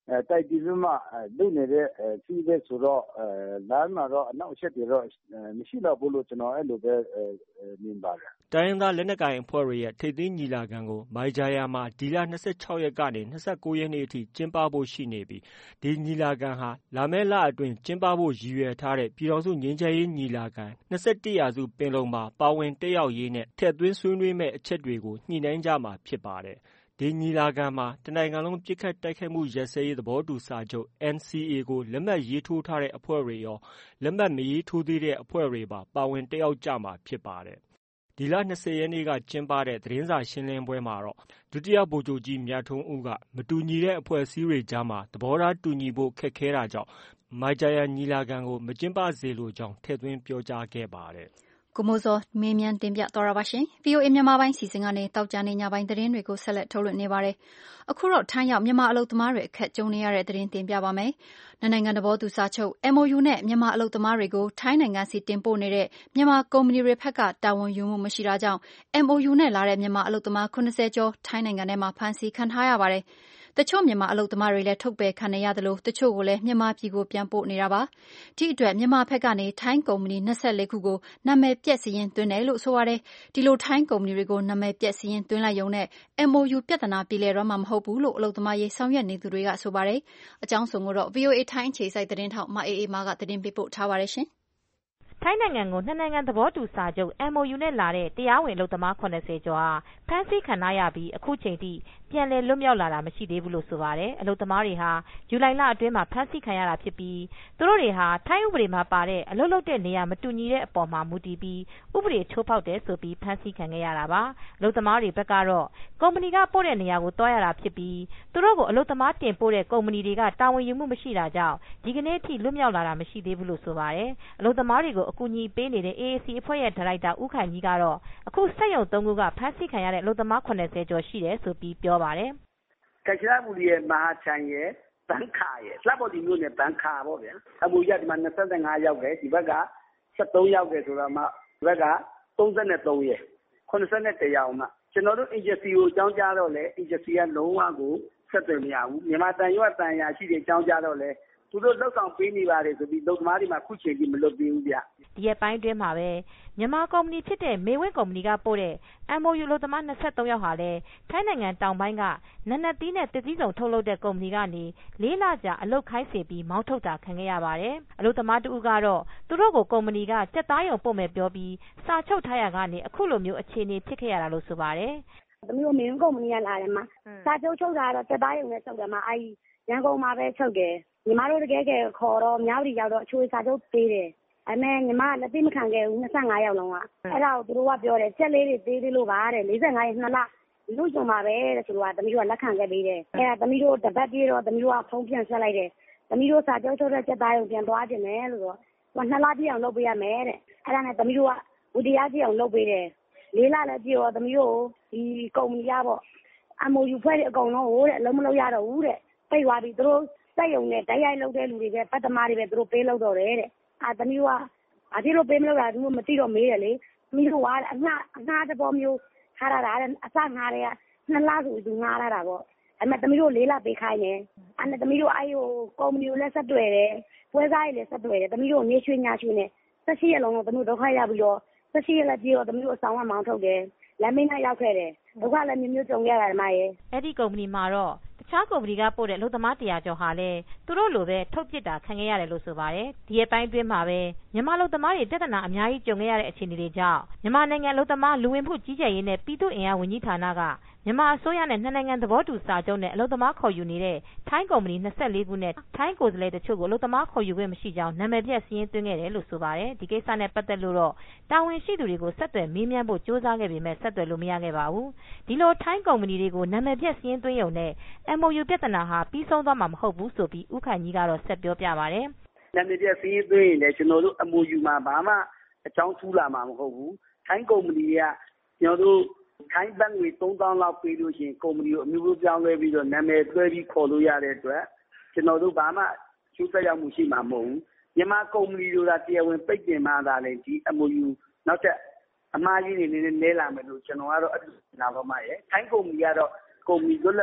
တိုက်ပြီးမှလုပ်နေတဲ့စီးပဲဆိုတော့လမ်းမှာတော့အနောက်အချက်တွေတော့မရှိတော့ဘူးလို့ကျွန်တော်အဲ့လိုပဲမြင်ပါတယ်တိုင်းရင်းသားလက်နက်ကိုင်အဖွဲ့တွေရဲ့ထိပ်သီးညီလာခံကိုမိုင်ဂျာယာမှာဒီလ26ရက်ကနေ29ရက်နေ့အထိကျင်းပဖို့ရှိနေပြီးဒီညီလာခံဟာလာမယ့်လအတွင်းကျင်းပဖို့ရည်ရွယ်ထားတဲ့ပြည်ထောင်စုငြိမ်းချမ်းရေးညီလာခံ21ရာစုပင်လုံမှာပါဝင်တက်ရောက်ရေးနဲ့ထည့်သွင်းဆွေးနွေးမယ့်အချက်တွေကိုညှိနှိုင်းကြမှာဖြစ်ပါတယ်ဒီညီလာခံမှာတနိုင်ငံလုံးပစ်ခတ်တိုက်ခိုက်မှုရပ်စဲရေးသဘောတူစာချုပ် NCA ကိုလက်မှတ်ရေးထိုးထားတဲ့အဖွဲ့တွေရောလက်မှတ်မရေးထိုးသေးတဲ့အဖွဲ့တွေပါဝင်တက်ရောက်ကြမှာဖြစ်ပါတယ်ဒီလ20ရက်နေ့ကကျင်းပတဲ့သတင်းစာရှင်းလင်းပွဲမှာတော့ဒုတိယဗိုလ်ချုပ်ကြီးမြထွန်းဦးကမတူညီတဲ့အဖွဲ့အစည်းတွေကြားမှာသဘောထားတူညီဖို့ခက်ခဲတာကြောင့်မိုင်ဂျာယာညီလာခံကိုမကျင်းပစေလိုကြောင်းထည့်သွင်းပြောကြားခဲ့ပါတယ်ကိုမိုးစောမေးမြန်းတင်ပြသွားတာပါရှင် VOA မြန်မာပိုင်းစီစဉ်ကနေတောက်ကြနေညပိုင်းသတင်းတွေကိုဆက်လက်ထုတ်လွှင့်နေပါတယ်အခုတော့ထိုင်းရောက်မြန်မာအလုပ်သမားတွေအခက်ကြုံနေရတဲ့သတင်းတင်ပြပါမယ်နိုင်ငံသဘောတူစာချုပ် MOU နဲ့မြန်မာအလုပ်သမားတွေကိုထိုင်းနိုင်ငံစီတင်ပို့နေတဲ့မြန်မာကုမ္ပဏီတွေဘက်ကတာဝန်ယူမှုမရှိတာကြောင့် MOU နဲ့လာတဲ့မြန်မာအလုပ်သမား90ကျော်ထိုင်းနိုင်ငံထဲမှာဖမ်းဆီးခံထားရပါတယ်တချို့မြန်မာအလုပ်သမားတွေလည်းထုတ်ပယ်ခံနေရတယ်လို့တချို့ကိုလည်းမြန်မာပြည်ကိုပြန်ပို့နေတာပါဒီအတွက်မြန်မာဘက်ကနေထိုင်းကုမ္ပဏီ24ခုကိုနာမည်ပြက်စရင်သွင်းတယ်လို့ဆိုရတယ်ဒီလိုထိုင်းကုမ္ပဏီတွေကိုနာမည်ပြက်စရင်သွင်းလိုက်ရုံနဲ့ MOU ပြဿနာပြေလည်တော့မှာမဟုတ်ဘူးလို့အလုပ်သမားရေးဆောင်ရွက်နေသူတွေကဆိုပါတယ်အကြောင်းစုံကိုတော့ VOA ထိုင်းအခြေစိုက်သတင်းထောက်မအေးအေးမားကသတင်းပေးပို့ထားပါတယ်ရှင်ထိုင်းနိုင်ငံကိုနှစ်နိုင်ငံသဘောတူစာချုပ် MOU နဲ့လာတဲ့တရားဝင်အလုပ်သမား90ကျော်ဟာဖမ်းဆီးခံရပြီးအခုချိန်ထိပြန်လည်လွတ်မြောက်လာတာမရှိသေးဘူးလို့ဆိုပါတယ်အလုပ်သမားတွေဟာဇူလိုင်လအတွင်းမှာဖမ်းဆီးခံရတာဖြစ်ပြီးသူတို့တွေဟာထိုင်းဥပဒေမှာပါတဲ့အလုပ်လုပ်တဲ့နေရာမတူညီတဲ့အပေါ်မှာမူတည်ပြီးဥပဒေချိုးဖောက်တယ်ဆိုပြီးဖမ်းဆီးခံခဲ့ရတာပါအလုပ်သမားတွေဘက်ကတော့ကုမ္ပဏီကပို့တဲ့နေရာကိုတွားရတာဖြစ်ပြီးသူတို့ကိုအလုပ်သမားတင်ပို့တဲ့ကုမ္ပဏီတွေကတာဝန်ယူမှုမရှိတာကြောင့်ဒီကနေ့ထိလွတ်မြောက်လာတာမရှိသေးဘူးလို့ဆိုပါတယ်အလုပ်သမားတွေကိုအကူအညီပေးနေတဲ့ AAC အဖွဲ့ရဲ့ဒါရိုက်တာဦးခိုင်ကြီးကတော့အခုစက်ရုံ3ခုကဖမ်းဆီးခံရတဲ့အလုပ်သမား90ကျော်ရှိတယ်ဆိုပြီးပြောပါတယ်ကချရာဘူရီရဲ့မဟာချန်ရဲ့ဘန်ခါရဲ့လှပေါ်ဒီမျိုးနဲ့ဘန်ခါပေါ့ဗျာအမူရဒီမှာ25ရောက်တယ်ဒီဘက်က73ရောက်တယ်ဆိုတော့မှဒီဘက်က33ရဲ့81ရောက်မှကျွန်တော်တို့ agency ကိုအကြောင်းကြားတော့လေ agency ကလုံးဝကိုဆက်သွယ်မရဘူးမြန်မာတန်ရွက်တန်ရာရှိတဲ့အကြောင်းကြားတော့လေသူတို့လောက်ဆောင်ပေးနေပါတယ်ဆိုပြီးလုံသမားတွေမှာခုချိန်ကြီးမလွတ်သေးဘူးဗျဒီရက်ပိုင်းတွင်းမှာပဲမြန်မာကုမ္ပဏီဖြစ်တဲ့မေဝင်းကုမ္ပဏီကပို့တဲ့ MOU လို့သမား23ယောက်ဟာလည်းထိုင်းနိုင်ငံတောင်ပိုင်းကနနတ်သီးနဲ့တသီးစုံထုတ်လုပ်တဲ့ကုမ္ပဏီကနေ4လကြာအလုပ်ခိုင်းစေပြီးမောင်းထုတ်တာခံခဲ့ရပါတယ်အလုပ်သမားတဦးကတော့သူတို့ကိုကုမ္ပဏီကကြက်သားရုံပို့မယ်ပြောပြီးစာချုပ်ထားရကနေအခုလိုမျိုးအခြေအနေဖြစ်ခဲ့ရတာလို့ဆိုပါတယ်သမီးတို့မေဝင်းကုမ္ပဏီကလာတယ်မှာစာချုပ်ချုပ်တာတော့ကြက်သားရုံနဲ့ချုပ်တယ်မှာရန်ကုန်မှာပဲချုပ်တယ်ညီမတို့တကယ်ခေါ်တော့မြောက်ရီရောက်တော့အချိုးစာချုပ်ပေးတယ်အမေညီမလက်သိမခံခဲ့ဘူး25ရောက်လုံးကအဲ့ဒါကိုသူတို့ကပြောတယ်ချက်လေးတွေသေးသေးလို့ပါတဲ့45ရက်2လလူကြုံပါပဲတဲ့ဆိုတော့သမီးတို့ကလက်ခံခဲ့ပေးတယ်အဲ့ဒါသမီးတို့တပတ်ပြေးတော့သမီးတို့ကဖုန်းပြန်ဆက်လိုက်တယ်သမီးတို့စာချုပ်ချုပ်တဲ့ချက်သားရုံပြန်သွားခြင်းနဲ့လို့တော့2လပြည့်အောင်လုပ်ပေးရမယ်တဲ့အဲ့ဒါနဲ့သမီးတို့ကဝတီရားပြည့်အောင်လုပ်ပေးတယ်4လလည်းပြည့်တော့သမီးတို့ဒီကုမ္ပဏီကပေါ့ MOU ဖွဲ့တဲ့အကုန်လုံးဟိုတဲ့အလုံးမလုပ်ရတော့ဘူးတဲ့ပိတ်သွားပြီသူတို့စက်ရုံနဲ့တိုက်ရိုက်လုပ်တဲ့လူတွေပဲပတ်သမားတွေပဲသူတို့ပေးလုပ်တော့တယ်တဲ့သမီးတို့ကဘာဖြစ်လို့ပေးမလို့လားသူမသိတော့မေးတယ်လေသမီးတို့ကအငှားတဘောမျိုးထားရတာတဲ့အစငှားတွေက2လဆိုသူငှားရတာပေါ့အဲ့မဲ့သမီးတို့4လပေးခိုင်းတယ်အဲ့နဲ့သမီးတို့ကုမ္ပဏီကိုလည်းဆက်တွေ့တယ်ပွဲစားတွေလည်းဆက်တွေ့တယ်သမီးတို့နေရွှေညာရွှေနဲ့18ရက်လုံးတော့သမီးတို့ဒုက္ခရပြီးတော့18ရက်လည်းပြေတော့သမီးတို့အဆောင်ကမောင်းထုတ်တယ်လမ်းမင်းနဲ့ရောက်ခဲ့တယ်ဒုက္ခလည်းမျိုးမျိုးကြုံရတာဓမ္မရဲ့အဲ့ဒီကုမ္ပဏီမှာတော့တခြားကုမ္ပဏီကပို့တဲ့အလုပ်သမား100ကျော်ဟာလည်းသူတို့လိုပဲထုတ်ပစ်တာခံခဲ့ရတယ်လို့ဆိုပါတယ်ဒီရက်ပိုင်းတွင်းမှာပဲမြန်မာအလုပ်သမားတွေပြဿနာအများကြီးကြုံခဲ့ရတဲ့အခြေအနေတွေကြောင့်မြန်မာနိုင်ငံအလုပ်သမားလူဝင်မှုကြီးကြပ်ရေးနဲ့ပြည်သူ့အင်အားဝန်ကြီးဌာနကမြန်မာအစိုးရနဲ့နှစ်နိုင်ငံသဘောတူစာချုပ်နဲ့အလုပ်သမားခေါ်ယူနေတဲ့ထိုင်းကုမ္ပဏီ24ခုနဲ့ထိုင်းကိုယ်စားလှယ်တချို့ကိုအလုပ်သမားခေါ်ယူခွင့်မရှိကြောင်းနာမည်ပြက်စာရင်းသွင်းခဲ့တယ်လို့ဆိုပါတယ်ဒီကိစ္စနဲ့ပတ်သက်လို့တော့တာဝန်ရှိသူတွေကိုဆက်သွယ်မေးမြန်းဖို့ကြိုးစားခဲ့ပေမဲ့ဆက်သွယ်လို့မရခဲ့ပါဘူးဒီလိုထိုင်းကုမ္ပဏီတွေကိုနာမည်ပြက်စာရင်းသွင်းရုံနဲ့ MOU ပြဿနာဟာပြီးဆုံးသွားမှာမဟုတ်ဘူးဆိုပြီးဦးခိုင်ကြီးကတော့ဆက်ပြောပြပါတယ်နာမည်ပြက်စာရင်းသွင်းရင်လည်းကျွန်တော်တို့ MOU မှာဘာမှအကြောင်းထူးလာမှာမဟုတ်ဘူးထိုင်းကုမ္ပဏီကကျွန်တော်တို့ထိုင်းဘတ်ငွေ3000လောက်ပေးလို့ရှိရင်ကုမ္ပဏီကိုအမျိုးမျိုးပြောင်းလဲပြီးတော့နာမည်တွဲပြီးခေါ်လို့ရတဲ့အတွက်ကျွန်တော်တို့ဘာမှကျိုးသက်ရောက်မှုရှိမှာမဟုတ်ဘူးမြန်မာကုမ္ပဏီတို့ကတရားဝင်ပိတ်ပင်မှသာလည်းဒီ MOU နောက်ထပ်အမှားကြီးတွေနည်းလာမယ်လို့ကျွန်တော်ကတော့အဲ့ဒါတော့မှရဲ့ထိုင်းကုမ္ပဏီကတော့ကုမ္ပဏီလွတ်လပ်စွာ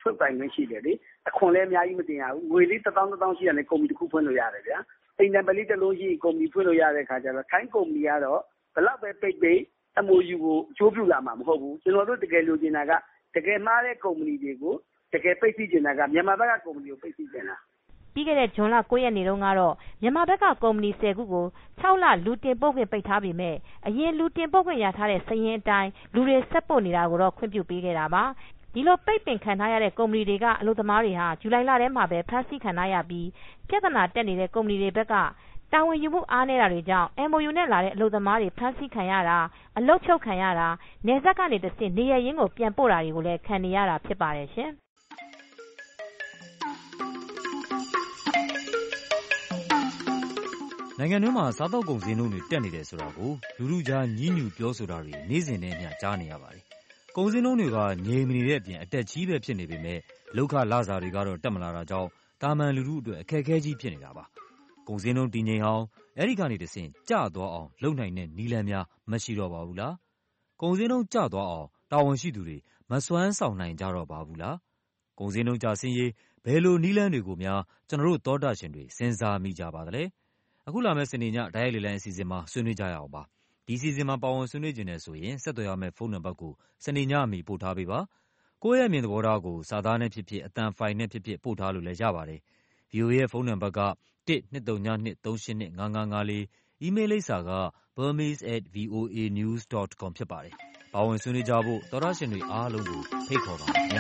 ဆုတ်တိုင်ခွင့်ရှိတယ်လေအခွန်လည်းအများကြီးမတင်ရဘူးငွေလေး1000ရှိရတယ်ကုမ္ပဏီတစ်ခုဖွင့်လို့ရတယ်ဗျာအိမ်နံပါတ်လေးတစ်လုံးရှိကုမ္ပဏီဖွင့်လို့ရတဲ့ခါကျတော့ထိုင်းကုမ္ပဏီကတော့ဘလောက်ပဲပိတ်ပိတ် MOU ကိုအကျိုးပြုလာမှာမဟုတ်ဘူးကျွန်တော်တို့တကယ်လိုချင်တာကတကယ်မှားတဲ့ကုမ္ပဏီတွေကိုတကယ်ပိတ်သိချင်တာကမြန်မာဘက်ကကုမ္ပဏီကိုပိတ်သိချင်တာပြီးခဲ့တဲ့ဇွန်လ9ရက်နေ့တုန်းကတော့မြန်မာဘက်ကကုမ္ပဏီ10ခုကို6လလူတင်ပို့ခွင့်ပိတ်ထားပေမဲ့အရင်လူတင်ပို့ခွင့်ရထားတဲ့စာရင်းအတိုင်းလူတွေဆက်ပို့နေတာကိုတော့ခွင့်ပြုပေးခဲ့တာပါဒီလိုပိတ်ပင်ခံထားရတဲ့ကုမ္ပဏီတွေကအလုပ်သမားတွေဟာဇူလိုင်လထဲမှာပဲဖမ်းဆီးခံရပြီးပြဿနာတက်နေတဲ့ကုမ္ပဏီတွေဘက်ကတာဝန်ယူမှုအားနည်းတာတွေကြောင့် MOU နဲ့လာတဲ့အလုပ်သမားတွေဖမ်းဆီးခံရတာအလုပ်ချုပ်ခံရတာနယ်စပ်ကနေတဆင့်နေရရင်းကိုပြန်ပို့တာတွေကိုလည်းခံနေရတာဖြစ်ပါတယ်ရှင်နိုင်ငံတွင်းမှာစားသောက်ကုန်ဈေးနှုန်းတွေတက်နေတယ်ဆိုတာကိုလူထုကြားညှိညူပြောဆိုတာတွေနေ့စဉ်နဲ့အမျှကြားနေရပါတယ်။ကုန်ဈေးနှုန်းတွေကငြိမ်မနေတဲ့အပြင်အတက်ကြီးပဲဖြစ်နေပေမဲ့လုပ်ခလစာတွေကတော့တက်မလာတာကြောင့်တာမန်လူထုအတွက်အခက်အခဲကြီးဖြစ်နေတာပါ။ကုန်ဈေးနှုန်းတည်ငြိမ်အောင်အဲ့ဒီကနေတဆင့်ကျသွားအောင်လုပ်နိုင်တဲ့နည်းလမ်းများမရှိတော့ပါဘူးလား။ကုန်ဈေးနှုန်းကျသွားအောင်တာဝန်ရှိသူတွေမစွမ်းဆောင်နိုင်ကြတော့ပါဘူးလား။ကုန်ဈေးနှုန်းကျဆင်းရေးဘယ်လိုနည်းလမ်းတွေကိုများကျွန်တော်တို့သောတာရှင်တွေစဉ်းစားမိကြပါသလဲ။အခုလာမယ့်စနေညဓာတ်ရိုက်လေလိုင်းအစီအစဉ်မှာဆွေးနွေးကြရအောင်ပါဒီအစီအစဉ်မှာပါဝင်ဆွေးနွေးခြင်းနဲ့ဆိုရင်ဆက်သွယ်ရမယ့်ဖုန်းနံပါတ်ကိုစနေညအမီပို့ထားပေးပါကိုယ့်ရဲ့အမြင်သဘောထားကိုစာသားနဲ့ဖြစ်ဖြစ်အသံဖိုင်နဲ့ဖြစ်ဖြစ်ပို့ထားလို့လည်းရပါတယ် VOA ရဲ့ဖုန်းနံပါတ်က12392382554အီးမေးလ်လိပ်စာက burmese@voanews.com ဖြစ်ပါတယ်ပါဝင်ဆွေးနွေးကြဖို့သောတာရှင်တွေအားလုံးကိုဖိတ်ခေါ်ပါခင်ဗျာ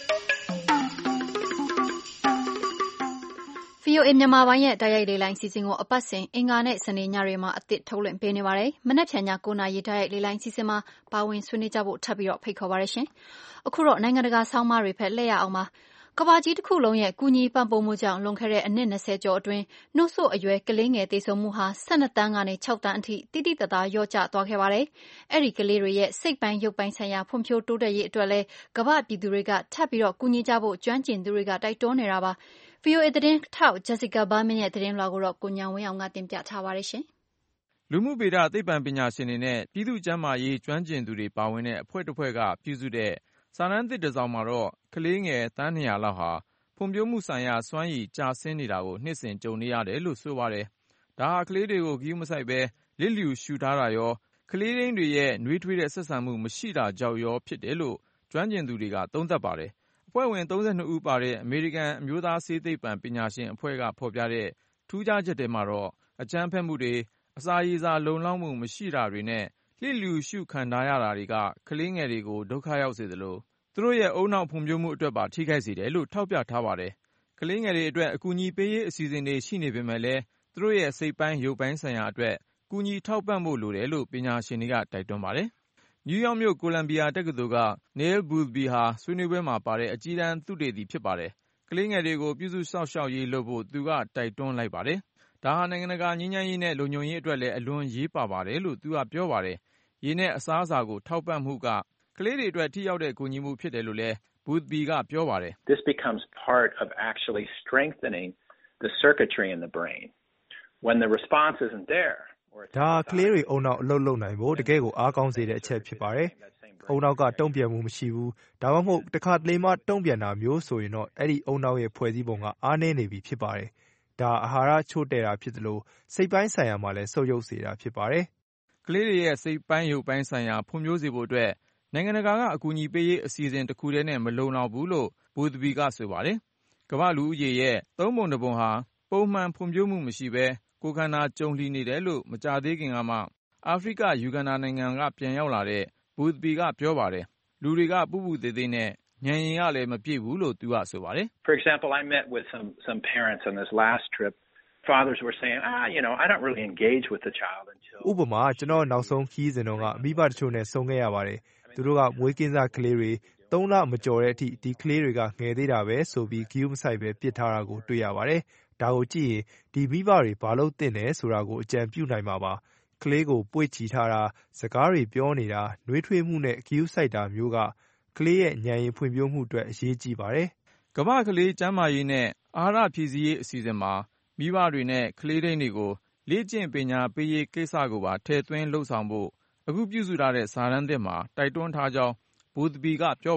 VOA မြန်မာပိုင်းရဲ့တိုက်ရိုက်လေလိုင်းစီစဉ်ကိုအပတ်စဉ်အင်္ဂါနဲ့စနေညတွေမှာအသစ်ထုတ်လွှင့်ပေးနေပါတယ်။မနက်ဖြန်ည9:00နာရီတိုက်ရိုက်လေလိုင်းစီစဉ်မှာပါဝင်ဆွေးနွေးကြဖို့ထပ်ပြီးတော့ဖိတ်ခေါ်ပါရရှင်။အခုတော့နိုင်ငံတကာဆောင်းပါးတွေဖက်လှည့်ရအောင်ပါ။ကမ္ဘာကြီးတစ်ခုလုံးရဲ့ကူညီပံ့ပိုးမှုကြောင့်လွန်ခဲ့တဲ့အနှစ်20ကျော်အတွင်းနှုတ်ဆွအရွယ်ကလေးငယ်သေဆုံးမှုဟာ12တန်းကနေ6တန်းအထိတိတိတသားလျော့ကျသွားခဲ့ပါတယ်။အဲ့ဒီကလေးတွေရဲ့စိတ်ပိုင်းရုပ်ပိုင်းဆိုင်ရာဖွံ့ဖြိုးတိုးတက်ရေးအတွက်လည်းကမ္ဘာပြည်သူတွေကထပ်ပြီးတော့ကူညီကြဖို့ကျွမ်းကျင်သူတွေကတိုက်တွန်းနေတာပါ။ VOA သတင်းထောက် Jessica Berman ရဲ့သတင်းလွှာကိုတော့ကိုဉာဏ်ဝင်းအောင်ကတင်ပြထားပါတယ်ရှင်။လူမှုဗေဒသိပ္ပံပညာရှင်တွေနဲ့ပြည်သူ့ကျန်းမာရေးကျွမ်းကျင်သူတွေပါဝင်တဲ့အဖွဲ့တစ်ဖွဲ့ကပြုစုတဲ့စာတမ်းသစ်တစ်စောင်မှာတော့ကလေးငယ်သန်း200လောက်ဟာဖွံ့ဖြိုးမှုဆိုင်ရာစွမ်းရည်ကျဆင်းနေတာကိုနှစ်စဉ်ကြုံနေရတယ်လို့ဆိုပါတယ်။ဒါဟာကလေးတွေကိုဂရုမစိုက်ပဲလစ်လျူရှုထားတာရောကလေးရင်းတွေရဲ့နှွေးထွေးတဲ့ဆက်ဆံမှုမရှိတာကြောင့်ရောဖြစ်တယ်လို့ကျွမ်းကျင်သူတွေကသုံးသပ်ပါတယ်။အဖွဲ့ဝင်32ဦးပါတဲ့အမေရိကန်အမျိုးသားဆေးသိပ္ပံပညာရှင်အဖွဲ့ကဖော်ပြတဲ့ထူးခြားချက်တွေမှာတော့အကြမ်းဖက်မှုတွေအစာရေစာလုံလောက်မှုမရှိတာတွေနဲ့လျစ်လျူရှုခံထားရတာတွေကကလေးငယ်တွေကိုဒုက္ခရောက်စေသလိုသူတို့ရဲ့အုံနောက်ဖွံ့ဖြိုးမှုအတွက်ပါထိခိုက်စေတယ်လို့ထောက်ပြထားပါတယ်။ကလေးငယ်တွေအတွက်အကူအညီပေးရေးအစီအစဉ်တွေရှိနေပေမဲ့လည်းသူတို့ရဲ့စိတ်ပိုင်းရုပ်ပိုင်းဆိုင်ရာအတွက်ကူညီထောက်ပံ့ဖို့လိုတယ်လို့ပညာရှင်တွေကတိုက်တွန်းပါတယ်။နယူးယောက်မြို့ကိုလံဘီယာတက္ကသိုလ်က Neil Boothby ဟာဆွေးနွေးပွဲမှာပါတဲ့အကြီးတန်းသုတေသီဖြစ်ပါတယ်။ကလေးငယ်တွေကိုပြုစုစောင့်ရှောက်ရေးလုပ်ဖို့သူကတိုက်တွန်းလိုက်ပါတယ်။ဒါဟာနိုင်ငံတကာငြိမ်းချမ်းရေးနဲ့လုံခြုံရေးအတွက်လည်းအလွန်ရေးပါပါတယ်လို့သူကပြောပါတယ်။ရေနဲ့အစားအစာကိုထောက်ပံ့မှုကကလေးတွေအတွက်ထိရောက်တဲ့ကူညီမှုဖြစ်တယ်လို့လည်း Boothby ကပြောပါတယ်။ This becomes part of actually strengthening the circuitry in the brain. When the response isn't there, ဒါကလေးတွေအုံနောက်အလုပ်လုပ်နိုင်ဖို့တကယ်ကိုအားကောင်းစေတဲ့အချက်ဖြစ်ပါတယ်။အုံနောက်ကတုံ့ပြန်မှုမရှိဘူး။ဒါမှမဟုတ်တစ်ခါတလေမှတုံ့ပြန်တာမျိုးဆိုရင်တော့အဲ့ဒီအုံနောက်ရဲ့ဖွဲ့စည်းပုံကအားနည်းနေပြီဖြစ်ပါတယ်။ဒါအာဟာရချို့တဲ့တာဖြစ်သလိုစိတ်ပိုင်းဆိုင်ရာမှာလည်းဆုပ်ယုပ်စေတာဖြစ်ပါတယ်။ကလေးတွေရဲ့စိတ်ပိုင်းရုပ်ပိုင်းဆိုင်ရာဖွံ့ဖြိုးစေဖို့အတွက်နိုင်ငံတကာကအကူအညီပေးရေးအစီအစဉ်တစ်ခုတည်းနဲ့မလုံလောက်ဘူးလို့Boothbyကဆိုပါတယ်။ကမ္ဘာလူဦးရေရဲ့3ပုံ1ပုံဟာပုံမှန်ဖွံ့ဖြိုးမှုမရှိဘဲကိုယ်ခန္ဓာကြုံလှီနေတယ်လို့မကြာသေးခင်ကမှအာဖရိကယူဂန်ဒါနိုင်ငံကပြန်ရောက်လာတဲ့ Boothby ကပြောပါတယ်။လူတွေကပူပူသေးသေးနဲ့ဉာဏ်ရည်ကလည်းမပြည့်ဘူးလို့သူကဆိုပါတယ်။ For example, I met with some parents on this last trip. Fathers were saying, I don't really engage with the child until ဥပမာကျွန်တော်နောက်ဆုံးခီးစဉ်တော့ကမိဘတချို့နဲ့ဆုံခဲ့ရပါတယ်။သူတို့ကမွေးကင်းစားကလေးတွေ3လမကျော်တဲ့အထိဒီကလေးတွေကငယ်သေးတာပဲဆိုပြီးဂရုမစိုက်ပဲပြစ်ထားတာကိုတွေ့ရပါတယ်။ဒါကိုကြည့်ရင်ဒီမိဘတွေဘာလို့တင်တယ်ဆိုတာကိုအကြံပြုနိုင်မှာပါ။ကလေးကိုပွေ့ချီထားတာစကားတွေပြောနေတာနှွေးထွေးမှုနဲ့ဂရုစိုက်တာမျိုးကကလေးရဲ့ဉာဏ်ရည်ဖွံ့ဖြိုးမှုအတွက်အရေးကြီးပါတယ်။ကမ္ဘာကလေးကျန်းမာရေးနဲ့အာဟာရဖြည့်ဆည်းရေးအစီအစဉ်မှာမိဘတွေနဲ့ကလေးတိုင်းတွေကိုလေ့ကျင့်ပညာပေးရေးကိစ္စကိုပါထည့်သွင်းလှုပ်ဆောင်ဖို့အခုပြုစုထားတဲ့စာတမ်းသစ်မှာတိုက်တွန်းထားကြောင်းBoothby ကပြောပါတယ်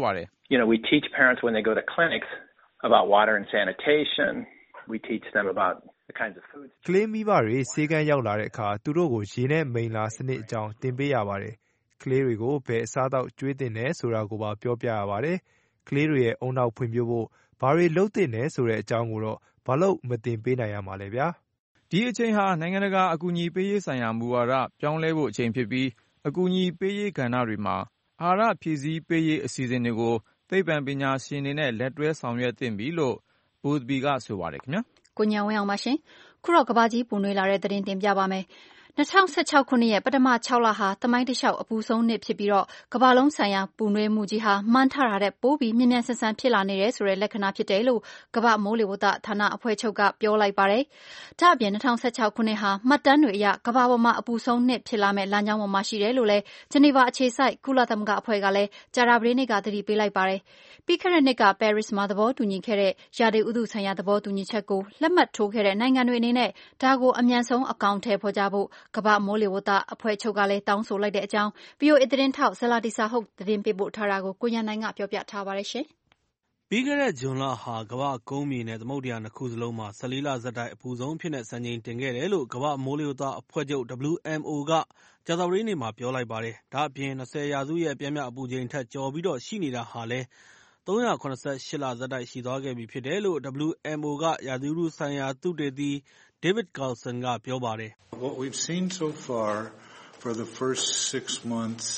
we teach parents when they go to clinics about water and sanitation. We teach them about the kinds of foods. ကလေးမိဘတွေဆေးကမ်းရောက်လာတဲ့အခါသူတို့ကိုရေနဲ့မိန်လာစနစ်အကြောင်းသင်ပေးရပါတယ်။ကလေးတွေကိုဘယ်အစားအသောက်ကျွေးသင့်တယ်ဆိုတာကိုပါပြောပြရပါတယ်။ကလေးတွေရဲ့အုံနောက်ဖွံ့ဖြိုးဖို့ဘာတွေလုပ်သင့်တယ်ဆိုတဲ့အကြောင်းကိုတော့ဘာလို့မသင်ပေးနိုင်ရမှာလဲဗျာ။ဒီအချိန်ဟာနိုင်ငံတကာအကူအညီပေးရေးဆိုင်ရာမူဝါဒပြောင်းလဲဖို့အချိန်ဖြစ်ပြီးအကူအညီပေးရေးကဏ္ဍတွေမှာအာဟာရဖြည့်ဆည်းပေးရေးအစီအစဉ်တွေကိုသိပ္ပံပညာရှင်တွေနဲ့လက်တွဲဆောင်ရွက်သင့်ပြီလို့Boothby ကဆိုပါတယ်ခင်ဗျာ။ကိုညံဝင်းအောင်ပါရှင်။ခုတော့ကဘာကြီးပူနွေးလာတဲ့သတင်းတင်ပြပါမယ်။2016 ခုနှစ်ရဲ့ပထမ6လဟာသမိုင်းတလျှောက်အပူဆုံးနှစ်ဖြစ်ပြီးတော့ကမ္ဘာလုံးဆိုင်ရာပူနွေးမှုကြီးဟာမှန်းထားတာတဲ့ပိုပြီးမြင့်မြတ်ဆန်းဆန်းဖြစ်လာနေတယ်ဆိုတဲ့လက္ခဏာဖြစ်တယ်လို့ကမ္ဘာမိုးလေဝသဌာနအဖွဲ့ချုပ်ကပြောလိုက်ပါတယ်။ဒါ့အပြင်2016ခုနှစ်ဟာမှတ်တမ်းတွေအရကမ္ဘာပေါ်မှာအပူဆုံးနှစ်ဖြစ်လာမဲ့လမ်းကြောင်းပေါ်မှာရှိတယ်လို့လည်းဂျနီဗာအခြေစိုက်ကုလသမဂ္ဂအဖွဲ့ကလည်းကြာသပတေးနေ့ကသတိပေးလိုက်ပါတယ်။ပြီးခဲ့တဲ့နှစ်ကပဲရစ်မှာသဘောတူညီခဲ့တဲ့ရာသီဥတုဆိုင်ရာသဘောတူညီချက်ကိုလက်မှတ်ထိုးခဲ့တဲ့နိုင်ငံတွေအနေနဲ့ဒါကိုအမြန်ဆုံးအကောင်အထည်ဖော်ကြဖို့ကမ္ဘာမိုးလေဝသအဖွဲ့ချုပ်ကလည်းတောင်းဆိုလိုက်တဲ့အကြောင်း VOA သတင်းထောက်ဇလာတီစာဟုတ်သတင်းပေးပို့ထားတာကိုကိုရန်နိုင်ကပြောပြထားပါတယ်ရှင်။ပြီးခဲ့တဲ့ဇွန်လဟာကမ္ဘာကုန်းမြေနဲ့သမုဒ္ဒရာနှစ်ခုစလုံးမှာ14လဆက်တိုက်အပူဆုံးအဖြစ်နဲ့စံချိန်တင်ခဲ့တယ်လို့ကမ္ဘာမိုးလေဝသအဖွဲ့ချုပ် WMO ကကြာသပတေးနေ့မှာပြောလိုက်ပါတယ်။ဒါ့အပြင်20ရာစုရဲ့ပျမ်းမျှအပူချိန်ထက်ကျော်ပြီးတော့ရှိနေတာဟာလည်း388လဆက်တိုက်ရှိသွားခဲ့ပြီဖြစ်တယ်လို့ WMO ကရာသီဥတုဆိုင်ရာသုတေသီDavid Carlson ကပြောပါတယ်။ What we've seen so far for the first 6 months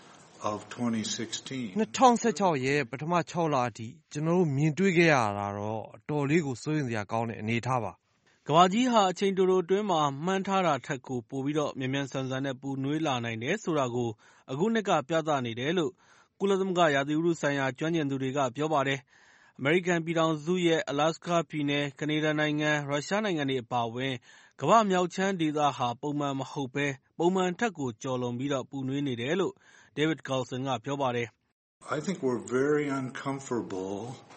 of 2016 2016ရဲ့ပထမ6လအထိကျွန်တော်တို့မြင်တွေ့ခဲ့ရတာတော့အတော်လေးကိုစိုးရိမ်စရာကောင်းတဲ့အနေအထားပါ။ကမ္ဘာကြီးဟာအချိန်တိုတိုအတွင်းမှာမှန်းထားတာထက်ကိုပိုပြီးတော့မြန်မြန်ဆန်ဆန်နဲ့ပူနွေးလာနိုင်တယ်ဆိုတာကိုအခုနှစ်ကပြသနေတယ်လို့ကုလသမဂ္ဂရာသီဥတုဆိုင်ရာကျွမ်းကျင်သူတွေကပြောပါတယ်။အမေရိကန်ပြည်ထောင်စုရဲ့အလာစကာပြည်နယ်၊ကနေဒါနိုင်ငံ၊ရုရှားနိုင်ငံတွေအပါအဝင်ကမ္ဘာ့မြောက်ခြမ်းဒေသဟာပုံမှန်မဟုတ်ဘဲပုံမှန်ထက်ကိုကျော်လွန်ပြီးတော့ပူနွေးနေတယ်လို့ David Carlson ကပြောပါတယ်။ I think we're very uncomfortable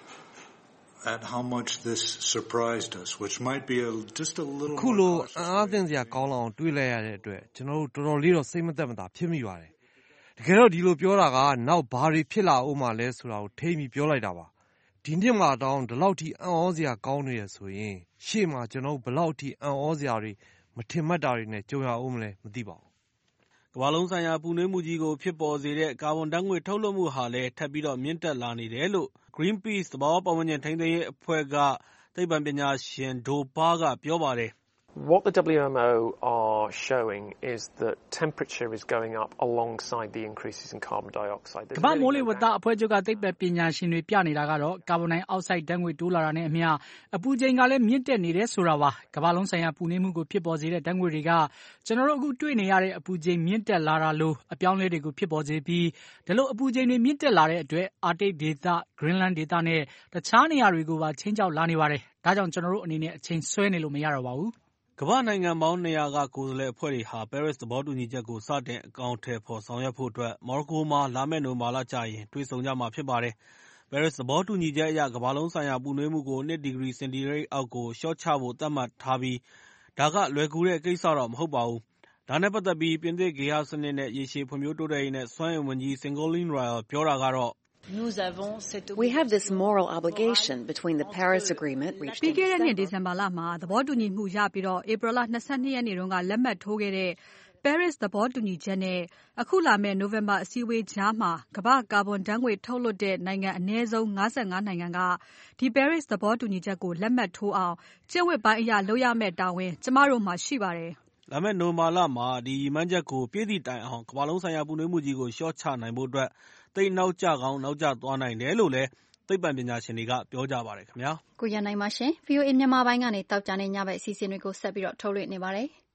at how much this surprised us, which might be just a little ခုလိုအားသင့်စရာကောင်းလောက်တွေးလိုက်ရတဲ့အတွက်ကျွန်တော်တို့တော်တော်လေးတော့စိတ်မသက်မသာဖြစ်မိပါတယ်။တကယ်တော့ဒီလိုပြောတာကနောက်ဘာတွေဖြစ်လာဦးမှာလဲဆိုတာကိုထိမိပြောလိုက်တာပါ။ဒီနှစ်မှာတောင်းဒီလောက်ထိအံ့ဩစရာကောင်းနေရဆိုရင်ရှေ့မှာကျွန်တော်ဘယ်လောက်ထိအံ့ဩစရာတွေမထင်မှတ်တာတွေနဲ့ကြုံရအောင်မလဲမသိပါဘူး။ကမ္ဘာလုံးဆိုင်ရာပူနွေးမှုကြီးကိုဖြစ်ပေါ်စေတဲ့ကာဗွန်ဓာတ်ငွေ့ထုတ်လွှတ်မှုဟာလည်းထပ်ပြီးတော့မြင့်တက်လာနေတယ်လို့ Greenpeace သဘာဝပတ်ဝန်းကျင်ထိန်းသိမ်းရေးအဖွဲ့ကသိပ္ပံပညာရှင် Do Pa ကပြောပါတယ်။ What the WMO are showing is that temperature is going up alongside the increases in carbon dioxide. ကမ္ဘာမိုးလေဝသအဖွဲ့ချုပ်ကသိပ္ပံပညာရှင်တွေပြနေတာကတော့ကာဗွန်ဒိုင်အောက်ဆိုက်ဓာတ်ငွေ့တိုးလာတာနဲ့အမျှအပူချိန်ကလည်းမြင့်တက်နေတယ်ဆိုတာပါ။ကမ္ဘာလုံးဆိုင်ရာပူနွေးမှုကိုဖြစ်ပေါ်စေတဲ့ဓာတ်ငွေ့တွေကကျွန်တော်တို့အခုတွေ့နေရတဲ့အပူချိန်မြင့်တက်လာတာလို့အပြောင်းလဲတွေကိုဖြစ်ပေါ်စေပြီးဒီလိုအပူချိန်တွေမြင့်တက်လာတဲ့အတွက်အာတိတ်ဒေသ၊ဂရင်းလန်းဒေသနဲ့တခြားနေရာတွေကိုပါချင်းကြောက်လာနေပါတယ်။ဒါကြောင့်ကျွန်တော်တို့အနေနဲ့အချိန်ဆွဲနေလို့မရတော့ပါဘူး။ကမ္ဘာ့နိုင်ငံပေါင်း200ကကိုယ်စားလှယ်အဖွဲ့တွေဟာပဲရစ်သဘောတူညီချက်ကိုစတင်အကောင်အထည်ဖော်ဆောင်ရွက်ဖို့အတွက်မော်ရိုကိုမှာလာမယ့်နိုဝင်ဘာလကျရင်တွေ့ဆုံကြမှာဖြစ်ပါတယ်။ပဲရစ်သဘောတူညီချက်အရကမ္ဘာလုံးဆိုင်ရာပူနွေးမှုကို2 ဒီဂရီစင်တီဂရိတ်အောက်ကိုလျှော့ချဖို့သတ်မှတ်ထားပြီးဒါကလွယ်ကူတဲ့ကိစ္စတော့မဟုတ်ပါဘူး။ဒါနဲ့ပတ်သက်ပြီးပြင်သစ်ဂေဟစနစ်နဲ့ရေရှည်ဖွံ့ဖြိုးတိုးတက်ရေးနဲ့စွမ်းအင်ဝန်ကြီး Ségolène Royal ပြောတာကတော့ We have this moral obligation between the Paris Agreement reached ပြီးခဲ့တဲ့နှစ်ဒီဇင်ဘာလမှာသဘောတူညီမှုရပြီးတော့ဧပြီလ22ရက်နေ့တုန်းကလက်မှတ်ထိုးခဲ့တဲ့ Paris သဘောတူညီချက်နဲ့အခုလာမယ့်နိုဝင်ဘာအစည်းအဝေးကြားမှာကမ္ဘာ့ကာဗွန်ဓာတ်ငွေ့ထုတ်လွှတ်တဲ့နိုင်ငံအနည်းဆုံး55နိုင်ငံကဒီ Paris သဘောတူညီချက်ကိုလက်မှတ်ထိုးအောင်ကျင့်ဝတ်ပိုင်းအရလုပ်ရမယ့်တာဝန်ကျမတို့မှာရှိပါတယ်။လာမယ့်နိုဝင်ဘာလမှာဒီရည်မှန်းချက်ကိုပြည့်သည့်တိုင်အောင်ကမ္ဘာလုံးဆိုင်ရာပူနွေးမှုကြီးကိုလျှော့ချနိုင်ဖို့အတွက်သိပ်နောက်ကျကောင်းနောက်ကျသွားနိုင်တယ်လို့လည်းသိပ္ပံပညာရှင်တွေကပြောကြပါတယ်ခင်ဗျာ။ကိုရန်နိုင်ပါရှင်။ VOA မြန်မာပိုင်းကနေတောက်ကြနေညဘက်အစီအစဉ်တွေကိုဆက်ပြီးတော့ထုတ်လွှင့်နေပါတယ်။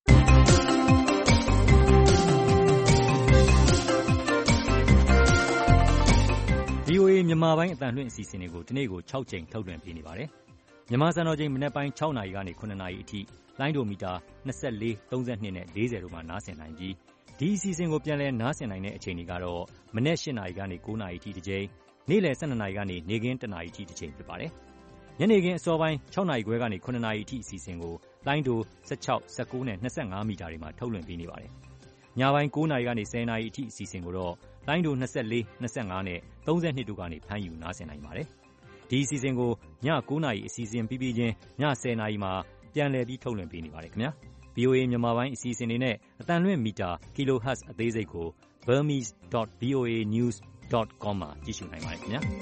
VOA မြန်မာပိုင်းအသံလွှင့်အစီအစဉ်တွေကိုဒီနေ့ကို6ကြိမ်ထုတ်လွှင့်ပေးနေပါတယ်။မြန်မာစံတော်ချိန်မနက်ပိုင်း6နာရီကနေ9နာရီအထိလိုင်းဒိုမီတာ24 32နဲ့40တို့မှာနားဆင်နိုင်ပြီးဒီအစီအစဉ်ကိုပြန်လည်နားဆင်နိုင်တဲ့အချိန်တွေကတော့မနက်8နာရီကနေ9နာရီအထိတစ်ကြိမ်နေ့လယ်12နာရီကနေနေ့ခင်း1နာရီအထိတစ်ကြိမ်ဖြစ်ပါတယ်။ညနေခင်းအစောပိုင်း6နာရီခွဲကနေ9နာရီအထိအစီအစဉ်ကိုလိုင်းဒို16 19နဲ့25မီတာတွေမှာထုတ်လွှင့်ပေးနေပါတယ်။ညပိုင်း9နာရီကနေ10နာရီအထိအစီအစဉ်ကိုတော့လိုင်းဒို24, 25နဲ့ 32တို့ကနေဖမ်းယူနားဆင်နိုင်ပါတယ်။ဒီအစီအစဉ်ကိုည9:00 နာရီအစီအစဉ်ပြီးပြီးချင်းည10:00 နာရီမှာပြန်လည်ပြီးထုတ်လွှင့်ပေးနေပါတယ်ခင်ဗျာ။ VOA မြန်မာပိုင်းအစီအစဉ်တွေနဲ့အသံလွှင့်မီတာ kilohertz အသေးစိတ်ကို burmese.voanews.com မှာကြည့်ရှုနိုင်ပါတယ်ခင်ဗျာ။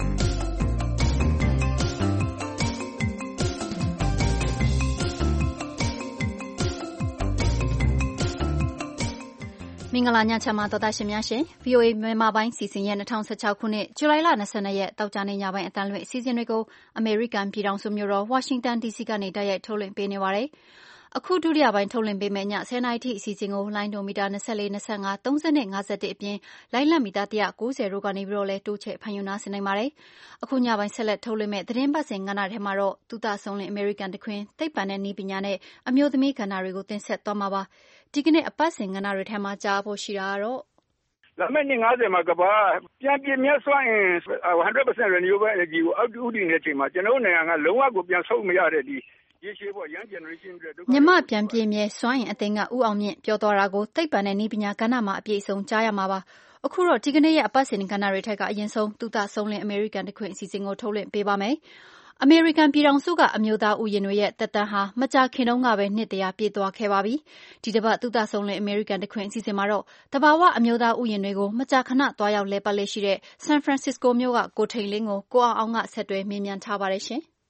မင်္ဂလာညချမ်းပါတော်သားရှင်များရှင် VOA မြန်မာပိုင်းစီစဉ်ရဲ့2016ခုနှစ်ဇူလိုင်လ22ရက်တောက်ကြနေ့ညပိုင်းအတန်းလွှင့်အစီအစဉ်တွေကိုအမေရိကန်ပြည်ထောင်စုမြို့တော်ဝါရှင်တန် DC ကနေတိုက်ရိုက်ထုတ်လွှင့်ပေးနေပါတယ်။အခုဒုတိယပိုင်းထုတ်လွှင့်ပေးမယ့်ည10:00 နာရီထိအစီအစဉ်ကိုလိုင်းဒိုမီတာ24, 25, 30နဲ့51အပြင်လိုင်းလံမီတာ190တို့ကနေပြီးတော့လဲတိုးချဲ့ဖန်ယူနာဆင်နိုင်ပါတယ်။အခုညပိုင်းဆက်လက်ထုတ်လွှင့်မယ့်သတင်းပတ်စဉ်ကဏ္ဍထဲမှာတော့သုတဆုံးလင်အမေရိကန်တခွင်သိပ္ပံနဲ့နည်းပညာနဲ့အမျိုးသမီးကဏ္ဍတွေကိုတင်ဆက်သွားမှာပါ။ဒီကနေ့အပတ်စဉ်ကဏ္ဍတွေထဲမှာကြားဖို့ရှိတာကတော့လာမယ့်နှစ်50မှာကမ္ဘာပြန်ပြည့်မြတ်စွမ်းအင် 100% renewable energy ကိုအောက်ဥတည်နေတဲ့အချိန်မှာကျွန်တော်တို့နိုင်ငံကလုံးဝကိုပြန်ဆုတ်မရတဲ့ဒီရေရှည်ပေါ့ young generation တွေမြမပြန်ပြည့်မြဲစွမ်းအင်အသင်းကဦးအောင်မြင့်ပြောသွားတာကိုသိပ္ပံနဲ့နည်းပညာကဏ္ဍမှာအပြည့်အစုံကြားရမှာပါ။အခုတော့ဒီကနေ့ရဲ့အပတ်စဉ်ကဏ္ဍတွေထက်ကအရင်ဆုံးသုတဆုံးလင်အမေရိကန်တခွင်အစီအစဉ်ကိုထုတ်လွှင့်ပေးပါမယ်။အမေရိကန်ပြည်ထောင်စုကအမျိုးသားဥယျာဉ်တွေရဲ့သက်တမ်းဟာမကြာခင်တုန်းကပဲနှစ်100ပြည့်သွားခဲ့ပါပြီ။ဒီတစ်ပတ်သုတဆုံးလင်အမေရိကန်တခွင်အစီအစဉ်မှာတော့တဘာဝအမျိုးသားဥယျာဉ်တွေကိုမကြာခဏသွားရောက်လဲပတ်လေ့ရှိတဲ့ဆန်ဖရန်စစ္စကိုမြို့ကကိုထိန်လင်းကိုကိုအောင်ကဆက်တွဲမေးမြန်းထားပါတယ်ရှင်။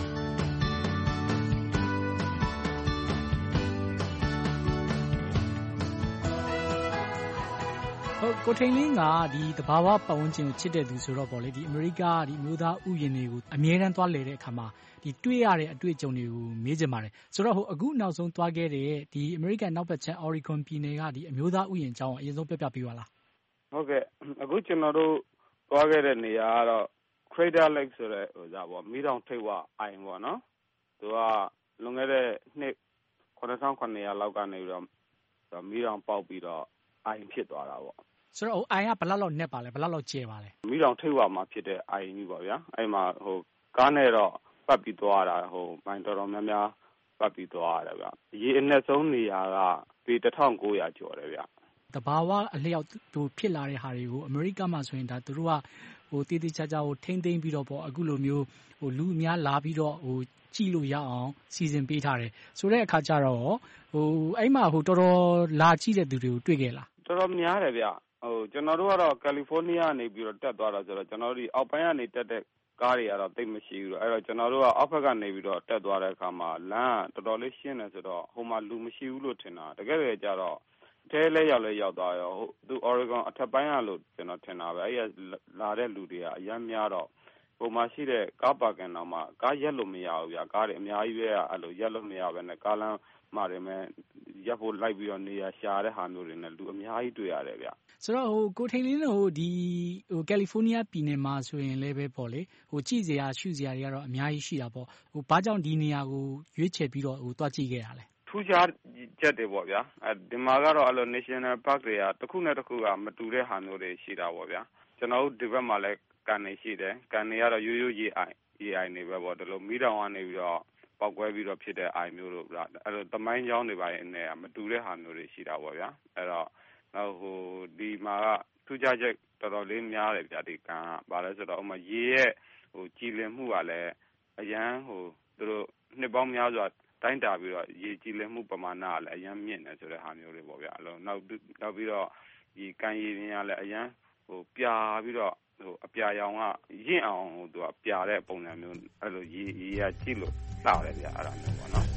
ကိုထိန်လင်းကဒီတဘာဝပတ်ဝန်းကျင်ကိုချစ်တဲ့သူဆိုတော့ပေါ့လေဒီအမေရိကဒီမျိုးသားဥယျာဉ်တွေကိုအမြဲတမ်းသွားလည်တဲ့အခါမှာဒီတွေ့ရတဲ့အတွေ့အကြုံတွေကိုမေးချင်ပါတယ်ဆိုတော့အခုနောက်ဆုံးသွားခဲ့တဲ့ဒီအမေရိကန်နောက်ဘက်ခြမ်း Oregon ပြည်နယ်ကဒီအမျိုးသားဥယျာဉ်အကြောင်းအရင်ဆုံးပြပြပေးပါလားဟုတ်ကဲ့အခုကျွန်တော်တို့သွားခဲ့တဲ့နေရာကတော့ Crater Lake ဆိုတဲ့ပေါ့မီးတောင်ထိပ်ဝအိုင်ပေါ့နော်သူကလွန်ခဲ့တဲ့နှစ်9900လောက်ကနေပြီးတော့မီးတောင်ပေါက်ပြီးတော့အိုင်ဖြစ်သွားတာပေါ့ဆိုတော့အိုင်ကဘယ်လောက်နက်ပါလဲဘယ်လောက်ကျယ်ပါလဲမီးတောင်ထိပ်ဝမှာဖြစ်တဲ့အိုင်ကြီးပေါ့ဗျာအဲ့မှာကားနဲ့တော့ပတ်ပြီးသွားတာမိုင်တော်တော်များများပတ်ပြီးသွားရတယ်ဗျရေအနက်ဆုံးနေရာကပေ1900ကျော်တယ်ဗျတဘာဝအလျောက်ဖြစ်လာတဲ့ဟာတွေကိုအမေရိကမှာဆိုရင်ဒါသူတို့ကတည်တည်ချာချာထိမ့်သိမ်းပြီးတော့ပေါ့အခုလိုမျိုးလူအများလာပြီးတော့ကြည့်လို့ရအောင်စီစဉ်ပေးထားတယ်ဆိုတဲ့အခါကျတော့အဲ့မှာတော်တော်လာကြည့်တဲ့သူတွေကိုတွေ့ခဲ့လားတော်တော်များတယ်ဗျကျွန်တော်တို့ကတော့ကယ်လီဖိုးနီးယားကနေပြီးတော့တက်သွားတာဆိုတော့ကျွန်တော်တို့အောက်ပိုင်းကနေတက်တဲ့ကားတွေကတော့သိပ်မရှိဘူးအဲ့တော့ကျွန်တော်တို့ကအောက်ဘက်ကနေပြီးတော့တက်သွားတဲ့အခါမှာလမ်းကတော်တော်လေးရှင်းတယ်ဆိုတော့ဟိုမှာလူမရှိဘူးလို့ထင်တာတကယ်ကြတော့အထဲလဲရောက်သွားရောသူ Oregon အထက်ပိုင်းကလို့ကျွန်တော်ထင်တာပဲအဲ့လာတဲ့လူတွေကအများများတော့ပုံမှန်ရှိတဲ့ကားပါကင်တော့မှကားရက်လို့မရဘူးဗျာကားတွေအများကြီးပဲအဲ့လိုရက်လို့မရဘဲနဲ့ကားလမ်းမှာတွေမဲ့ရပ်ဖို့လိုက်ပြီးတော့နေရာရှာတဲ့ဟာမျိုးတွေနဲ့လူအများကြီးတွေ့ရတယ်ဗျဆိုတော့ကိုထိန်လင်းတို့ဒီကယ်လီဖိုးနီးယားပြည်နယ်မှာဆိုရင်လည်းပဲပေါ့လေကြည့်စရာရှုစရာတွေကတော့အများကြီးရှိတာပေါ့ဘာကြောင့်ဒီနေရာကိုရွေးချယ်ပြီးတော့သွားကြည့်ခဲ့ရလဲထူးခြားချက်တွေပေါ့ဗျာဒီမှာကတော့အဲ့လို National Park တွေကတစ်ခုနဲ့တစ်ခုကမတူတဲ့ဟာမျိုးတွေရှိတာပေါ့ဗျာကျွန်တော်တို့ဒီဘက်မှာလည်းကန်နေရှိတယ်ကန်နေကတော့ရိုးရိုးရေအိုင်နေပဲပေါ့ဒီလိုမီးတောင်ကနေပြီးတော့ပောက်ကွဲပြီးတော့ဖြစ်တဲ့အိုင်မျိုးတို့ဗျာအဲ့လိုသမိုင်းကြောင်းတွေပိုင်းနဲ့မတူတဲ့ဟာမျိုးတွေရှိတာပေါ့ဗျာအဲ့တော့ဒီမှာကထူးခြားချက်တော်တော်လေးများတယ်ဗျာဒီကန်ကဘာလဲဆိုတော့ဥမာရေရဲ့ကြည်လင်မှုကလည်းအရန်သူတို့နှစ်ပေါင်းများစွာတိုင်းတာပြီးတော့ရေကြည်လင်မှုပမာဏကလည်းအရန်မြင့်တယ်ဆိုတဲ့ဟာမျိုးတွေပေါ့ဗျာအဲ့လိုနောက်ပြီးတော့ဒီကန်ရည်ပြင်ကလည်းအရန်ပြာပြီးတော့အပြာရောင်ကရင့်အောင်သူကပြာတဲ့ပုံစံမျိုးအဲ့လိုရေကကြည့်လို့လှတယ်ဗျာအဲ့ဒါမျိုးပေါ့နော်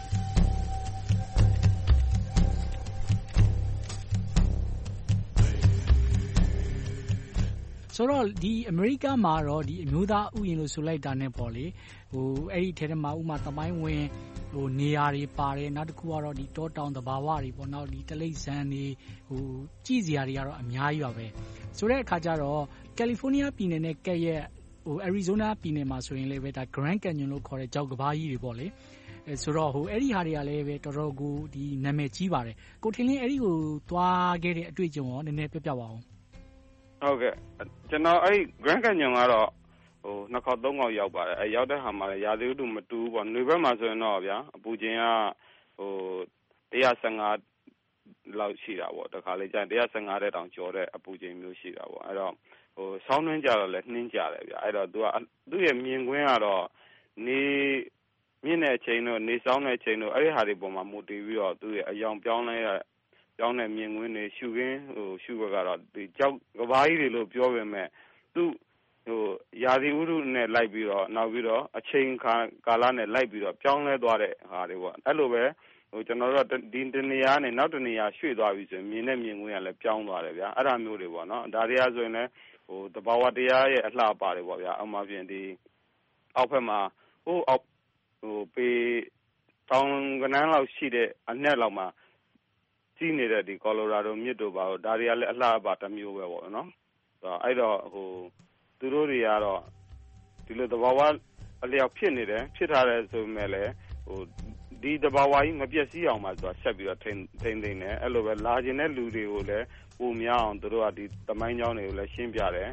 ဆိုတော့ဒီအမေရိကမှာတော့ဒီအမျိုးသားဥယျာဉ်လို့ဆိုလိုက်တာနဲ့ပေါ့လေအဲ့ဒီထဲမှာဥမာသမိုင်းဝင်နေရာတွေပါတယ်နောက်တစ်ခုကတော့ဒီတောတောင်သဘာဝတွေပေါ့နောက်ဒီတလိပ်ဆန်းတွေကြည့်စရာတွေကတော့အများကြီးပါပဲဆိုတဲ့အခါကျတော့ကယ်လီဖိုးနီးယားပြည်နယ်နဲ့ကဲ့ရဲ့အရီဇိုနာပြည်နယ်မှာဆိုရင်လည်းပဲဒါ Grand Canyon လို့ခေါ်တဲ့ကျောက်ကမ်းပါးကြီးတွေပေါ့လေဆိုတော့အဲ့ဒီဟာတွေကလည်းပဲတော်တော်ကိုဒီနာမည်ကြီးပါတယ်ကိုထင်လင်းအဲ့ဒီကိုသွားခဲ့တဲ့အတွေ့အကြုံရောနည်းနည်းပြပြပါအောင်ဟုတ်ကဲ့ကျွန်တော်အဲ့ Grand Canyon ကတော့နှစ်ခေါက်သုံးခေါက်ရောက်ပါတယ်အဲ့ရောက်တဲ့ဟာမှာလည်းရာသီဥတုမတူဘူးပေါ့နေဘက်မှာဆိုရင်တော့ဗျာအပူချိန်က115 လောက်ရှိတာပေါ့တခါလေကျရင်115တဲ့တောင်ကျော်တဲ့အပူချိန်မျိုးရှိတာပေါ့အဲ့တော့ဆောင်းနှင်းကြတော့လည်းနှင်းကြတယ်ဗျအဲ့တော့သူ့ရဲ့မြင်ကွင်းကတော့နေမြင့်တဲ့အချိန်တို့နေဆောင်တဲ့အချိန်တို့အဲ့ဒီဟာတွေပေါ်မှာမူတည်ပြီးတော့သူ့ရဲ့အယောင်ပြောင်းတဲ့မြင်ကွင်းတွေရှုခင်းရှုဘက်ကတော့ဒီကြောက်ကဘာကြီးတွေလို့ပြောပေမဲ့သူ့ရာသီဥတုနဲ့လိုက်ပြီးတော့နောက်ပြီးတော့အချိန်ကာလနဲ့လိုက်ပြီးတော့ပြောင်းလဲသွားတဲ့ဟာတွေပေါ့အဲ့လိုပဲကျွန်တော်တို့ဒီတနေရာနဲ့နောက်တနေရာရွှေ့သွားပြီဆိုရင်မြင်တဲ့မြင်ကွင်းကလည်းပြောင်းသွားတယ်ဗျာအဲ့ဒါမျိုးတွေပေါ့နော်ဒါတွေကဆိုရင်လည်းတဘာဝတရားရဲ့အလှပါတယ်ပေါ့ဗျာအမှန်ပြင်ဒီအောက်ဘက်မှာအောက်ပေတောင်ကနန်းလောက်ရှိတဲ့အနက်လောက်မှာကြီးနေတဲ့ဒီကော်လိုရာဒိုမြစ်တို့ပါတော့ဒါတွေကလည်းအလှပါတစ်မျိုးပဲပေါ့နော်အဲ့တော့သူတို့တွေကတော့ဒီလိုတဘာဝအလျောက်ဖြစ်နေတယ်ဖြစ်ထားတယ်ဆိုပေမဲ့လည်းဒီတဘာဝကြီးမပြည့်စည်အောင်ပါဆိုတာဆက်ပြီးတော့ထိန်းသိမ်းတယ်အဲ့လိုပဲလာခြင်းတဲ့လူတွေကိုလည်းပုံများအောင်သူတို့ကဒီသမိုင်းကြောင်းတွေကိုလည်းရှင်းပြတယ်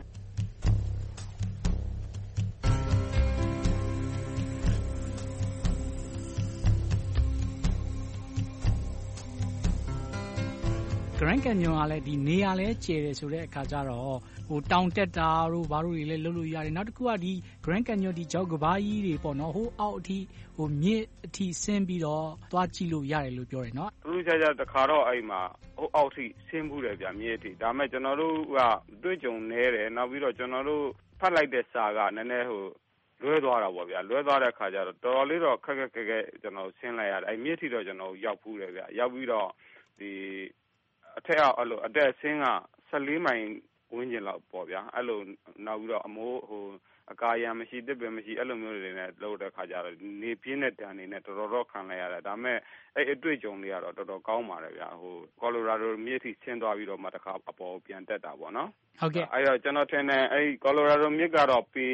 Grand Canyon ကလည်းဒီနေရာလဲကျယ်တယ်ဆိုတဲ့အခါကျတော့တောင်တက်တာတို့ဘာလို့တွေလဲလုပ်လို့ရတယ်နောက်တစ်ခုကဒီ Grand Canyon ဒီကြောက်ကဘာကြီးတွေပေါ့နော်ဟိုအောက်အထိမြစ်အထိဆင်းပြီးတော့သွားကြည့်လို့ရတယ်လို့ပြောတယ်နော်သူတို့ကြတခါတော့အဲ့မှာဟိုအောက်ထိဆင်းမှုတယ်ဗျမြစ်အထိဒါမဲ့ကျွန်တော်တို့ကတွေ့ကြုံနေတယ်နောက်ပြီးတော့ကျွန်တော်တို့ဖတ်လိုက်တဲ့စာကနည်းနည်းလွဲသွားတာပေါ့ဗျာလွဲသွားတဲ့အခါကျတော့တော်တော်လေးတော့ခက်ကျွန်တော်ဆင်းလိုက်ရတယ်အဲ့မြစ်ထိတော့ကျွန်တော်ရောက်ဖူးတယ်ဗျရောက်ပြီးတော့ဒီအထက်အောက်အဲ့လိုအတက်ဆင်းက14မိုင်ဝန်းကျင်လောက်ပေါ့ဗျာအဲ့လိုနောက်ပြီးတော့အမိုးအကာရံမရှိတစ်ပင်မရှိအဲ့လိုမျိုးတွေနဲ့လောက်တဲ့ခါကျတော့နေပြင်းတဲ့တန်နေနဲ့တော်တော်ခံလိုက်ရတယ်ဒါမဲ့အဲ့အတွေ့အကြုံတွေကတော့တော်တော်ကောင်းပါတယ်ဗျာကော်လိုရာဒိုမြစ်ထိဆင်းသွားပြီးတော့မှတခါအပေါ်ပြန်တက်တာပေါ့နော်ဟုတ်ကဲ့အဲ့တော့ကျွန်တော်ထင်တယ်အဲ့ကော်လိုရာဒိုမြစ်ကတော့ပေ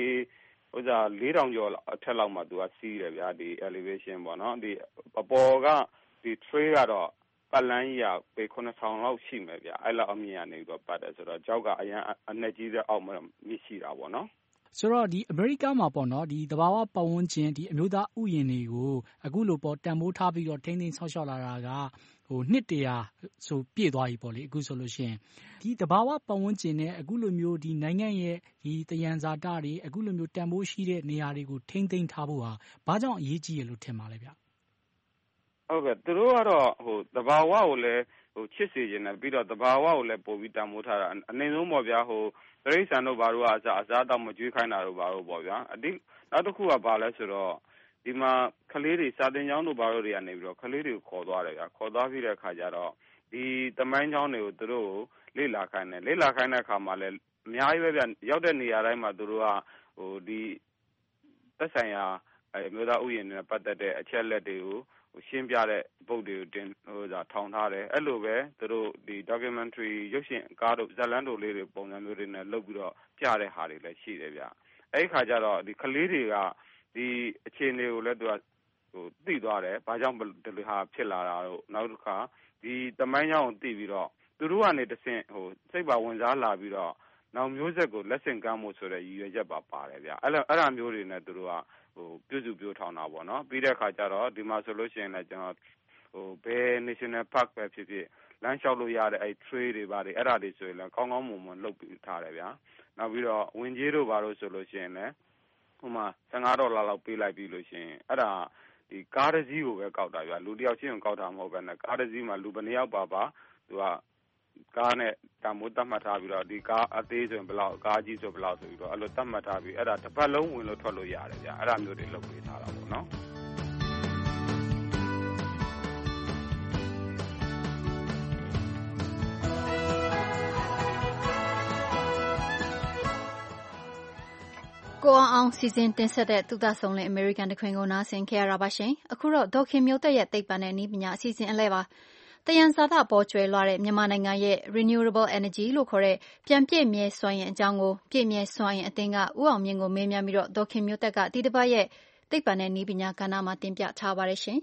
4000ကျော်အထက်လောက်မှသူကစီးတယ်ဗျာဒီ elevation ပေါ့နော်ဒီအပေါ်ကဒီ trail ကတော့ပတ်လန်းကြီးကပေ9000လောက်ရှိမယ်ဗျအဲ့လောက်အမြင့်ကနေပြီးတော့ပတ်တယ်ဆိုတော့ကြောက်ကအရင်အနက်ကြီးတဲ့အောက်မှာမြစ်ရှိတာပေါ့နော်ဆိုတော့ဒီအမေရိကမှာပေါ့နော်ဒီသဘာဝပတ်ဝန်းကျင်ဒီအမျိုးသားဥယျာဉ်တွေကိုအခုလိုပေါ့တန်ဖိုးထားပြီးတော့ထိန်းသိမ်းဆောက်ရှောက်လာတာကနှစ်တရာဆိုပြည့်သွားပြီပေါ့လေအခုဆိုလို့ရှိရင်ဒီသဘာဝပတ်ဝန်းကျင်နဲ့အခုလိုမျိုးဒီနိုင်ငံရဲ့ဒီတယံဇာတတွေအခုလိုမျိုးတန်ဖိုးရှိတဲ့နေရာတွေကိုထိန်းသိမ်းထားဖို့ဟာဘာကြောင့်အရေးကြီးရလို့ထင်ပါလဲဗျဟုတ်ကဲ့သူတို့ကတော့သဘာဝကိုလည်းချစ်စေခြင်းနဲ့ပြီးတော့သဘာဝကိုလည်းပို့ပြီးတန်ဖိုးထားတာအနေဆုံးပေါ့ဗျာတရိษံတို့ဘာလို့အစားတော့မကြွေးခိုင်းတာတို့ဘာလို့ပေါ့ဗျာနောက်တစ်ခုကဘာလဲဆိုတော့ဒီမှာကလေးတွေစာသင်ကျောင်းတို့ဘာလို့တွေကနေပြီးတော့ကလေးတွေကိုခေါ်သွားတယ်ဗျာခေါ်သွားပြီးတဲ့အခါကျတော့ဒီတမိုင်းကျောင်းတွေကိုသူတို့လေ့လာခိုင်းတဲ့အခါမှာလည်းအများကြီးပဲဗျရောက်တဲ့နေရာတိုင်းမှာသူတို့ကဒီသက်ဆိုင်ရာအမျိုးသားဥယျာဉ်နဲ့ပတ်သက်တဲ့အချက်လက်တွေကိုရှင်းပြတဲ့ဘုတ်တွေကိုထောင်ထားတယ်အဲ့လိုပဲသူတို့ဒီ documentary ရုပ်ရှင်ကားတို့ဇာတ်လမ်းတို့လေးတွေပုံစံမျိုးတွေနဲ့လုပ်ပြီးတော့ပြတဲ့ဟာတွေလည်းရှိတယ်ဗျအဲ့ဒီခါကျတော့ဒီကလေးတွေကဒီအခြေအနေကိုလည်းသူကသိသွားတယ်ဘာကြောင့်ဒီလိုဟာဖြစ်လာတာတို့နောက်တစ်ခါဒီတမိုင်းကြောင်းကိုသိပြီးတော့သူတို့ကနေတဆင့်စိတ်ပါဝင်စားလာပြီးတော့နောက်မျိုးဆက်ကိုလက်ဆင့်ကမ်းမှုဆိုတဲ့ရည်ရွယ်ချက်ပါတယ်ဗျအဲ့ဒါမျိုးတွေနဲ့သူတို့ကပြုစုပြောထောင်တာပေါ့နော်ပြီးတဲ့အခါကျတော့ဒီမှာဆိုလို့ရှိရင်လည်းကျွန်တော်ဘယ် national park ပဲဖြစ်ဖြစ်လမ်းလျှောက်လို့ရတဲ့အဲ့ trail တွေပါတယ်အဲ့ဒါတွေဆိုရင်လည်းကောင်းကောင်းမွန်မွန်လုပ်ပြီးထားတယ်ဗျာနောက်ပြီးတော့ဝင်ကြီးတို့ဘာလို့ဆိုလို့ရှိရင်လည်းဟိုမှာ$15လောက်ပေးလိုက်ပြီးလို့ရှိရင်အဲ့ဒါဒီကားတစ်စီးကိုပဲကောက်တာဗျာလူတစ်ယောက်ချင်းကိုကောက်တာမဟုတ်ဘဲနဲ့ကားတစ်စီးမှာလူဘယ်နှယောက်ပါသူကကားနဲ့တံမိုးတတ်မှတ်ထားပြီးတော့ဒီကားအသေးဆိုရင်ဘယ်လောက်ကားကြီးဆိုဘယ်လောက်ဆိုပြီးတော့အဲ့လိုတတ်မှတ်ထားပြီးအဲ့ဒါတစ်ပတ်လုံးဝင်လို့ထွက်လို့ရတယ်ဗျအဲ့ဒါမျိုးတွေလုပ်ပေးထားတာပေါ့နော်ကိုအောင်စီစဉ်တင်ဆက်တဲ့သုတဆုံလင် American တခွင်ကိုနားဆင်ခဲ့ရတာပါရှင်အခုတော့ဒေါခင်မျိုးသက်ရဲ့သိပ္ပံနဲ့နည်းပညာအစီအစဉ်အလဲပါတယံဇာတပေါ်ကျွယ်လွှားတဲ့မြန်မာနိုင်ငံရဲ့ renewable energy လို့ခေါ်တဲ့ပြန်ပြည့်မြဲစွမ်းအင်အကြောင်းကိုပြည့်မြဲစွမ်းအင်အသင်းကဦးအောင်မြင့်ကိုမေးမြန်းပြီးတော့ဒေါခင်မျိုးသက်ကဒီတစ်ပတ်ရဲ့သိပ္ပံနဲ့နည်းပညာကဏ္ဍမှာတင်ပြထားပါတယ်ရှင်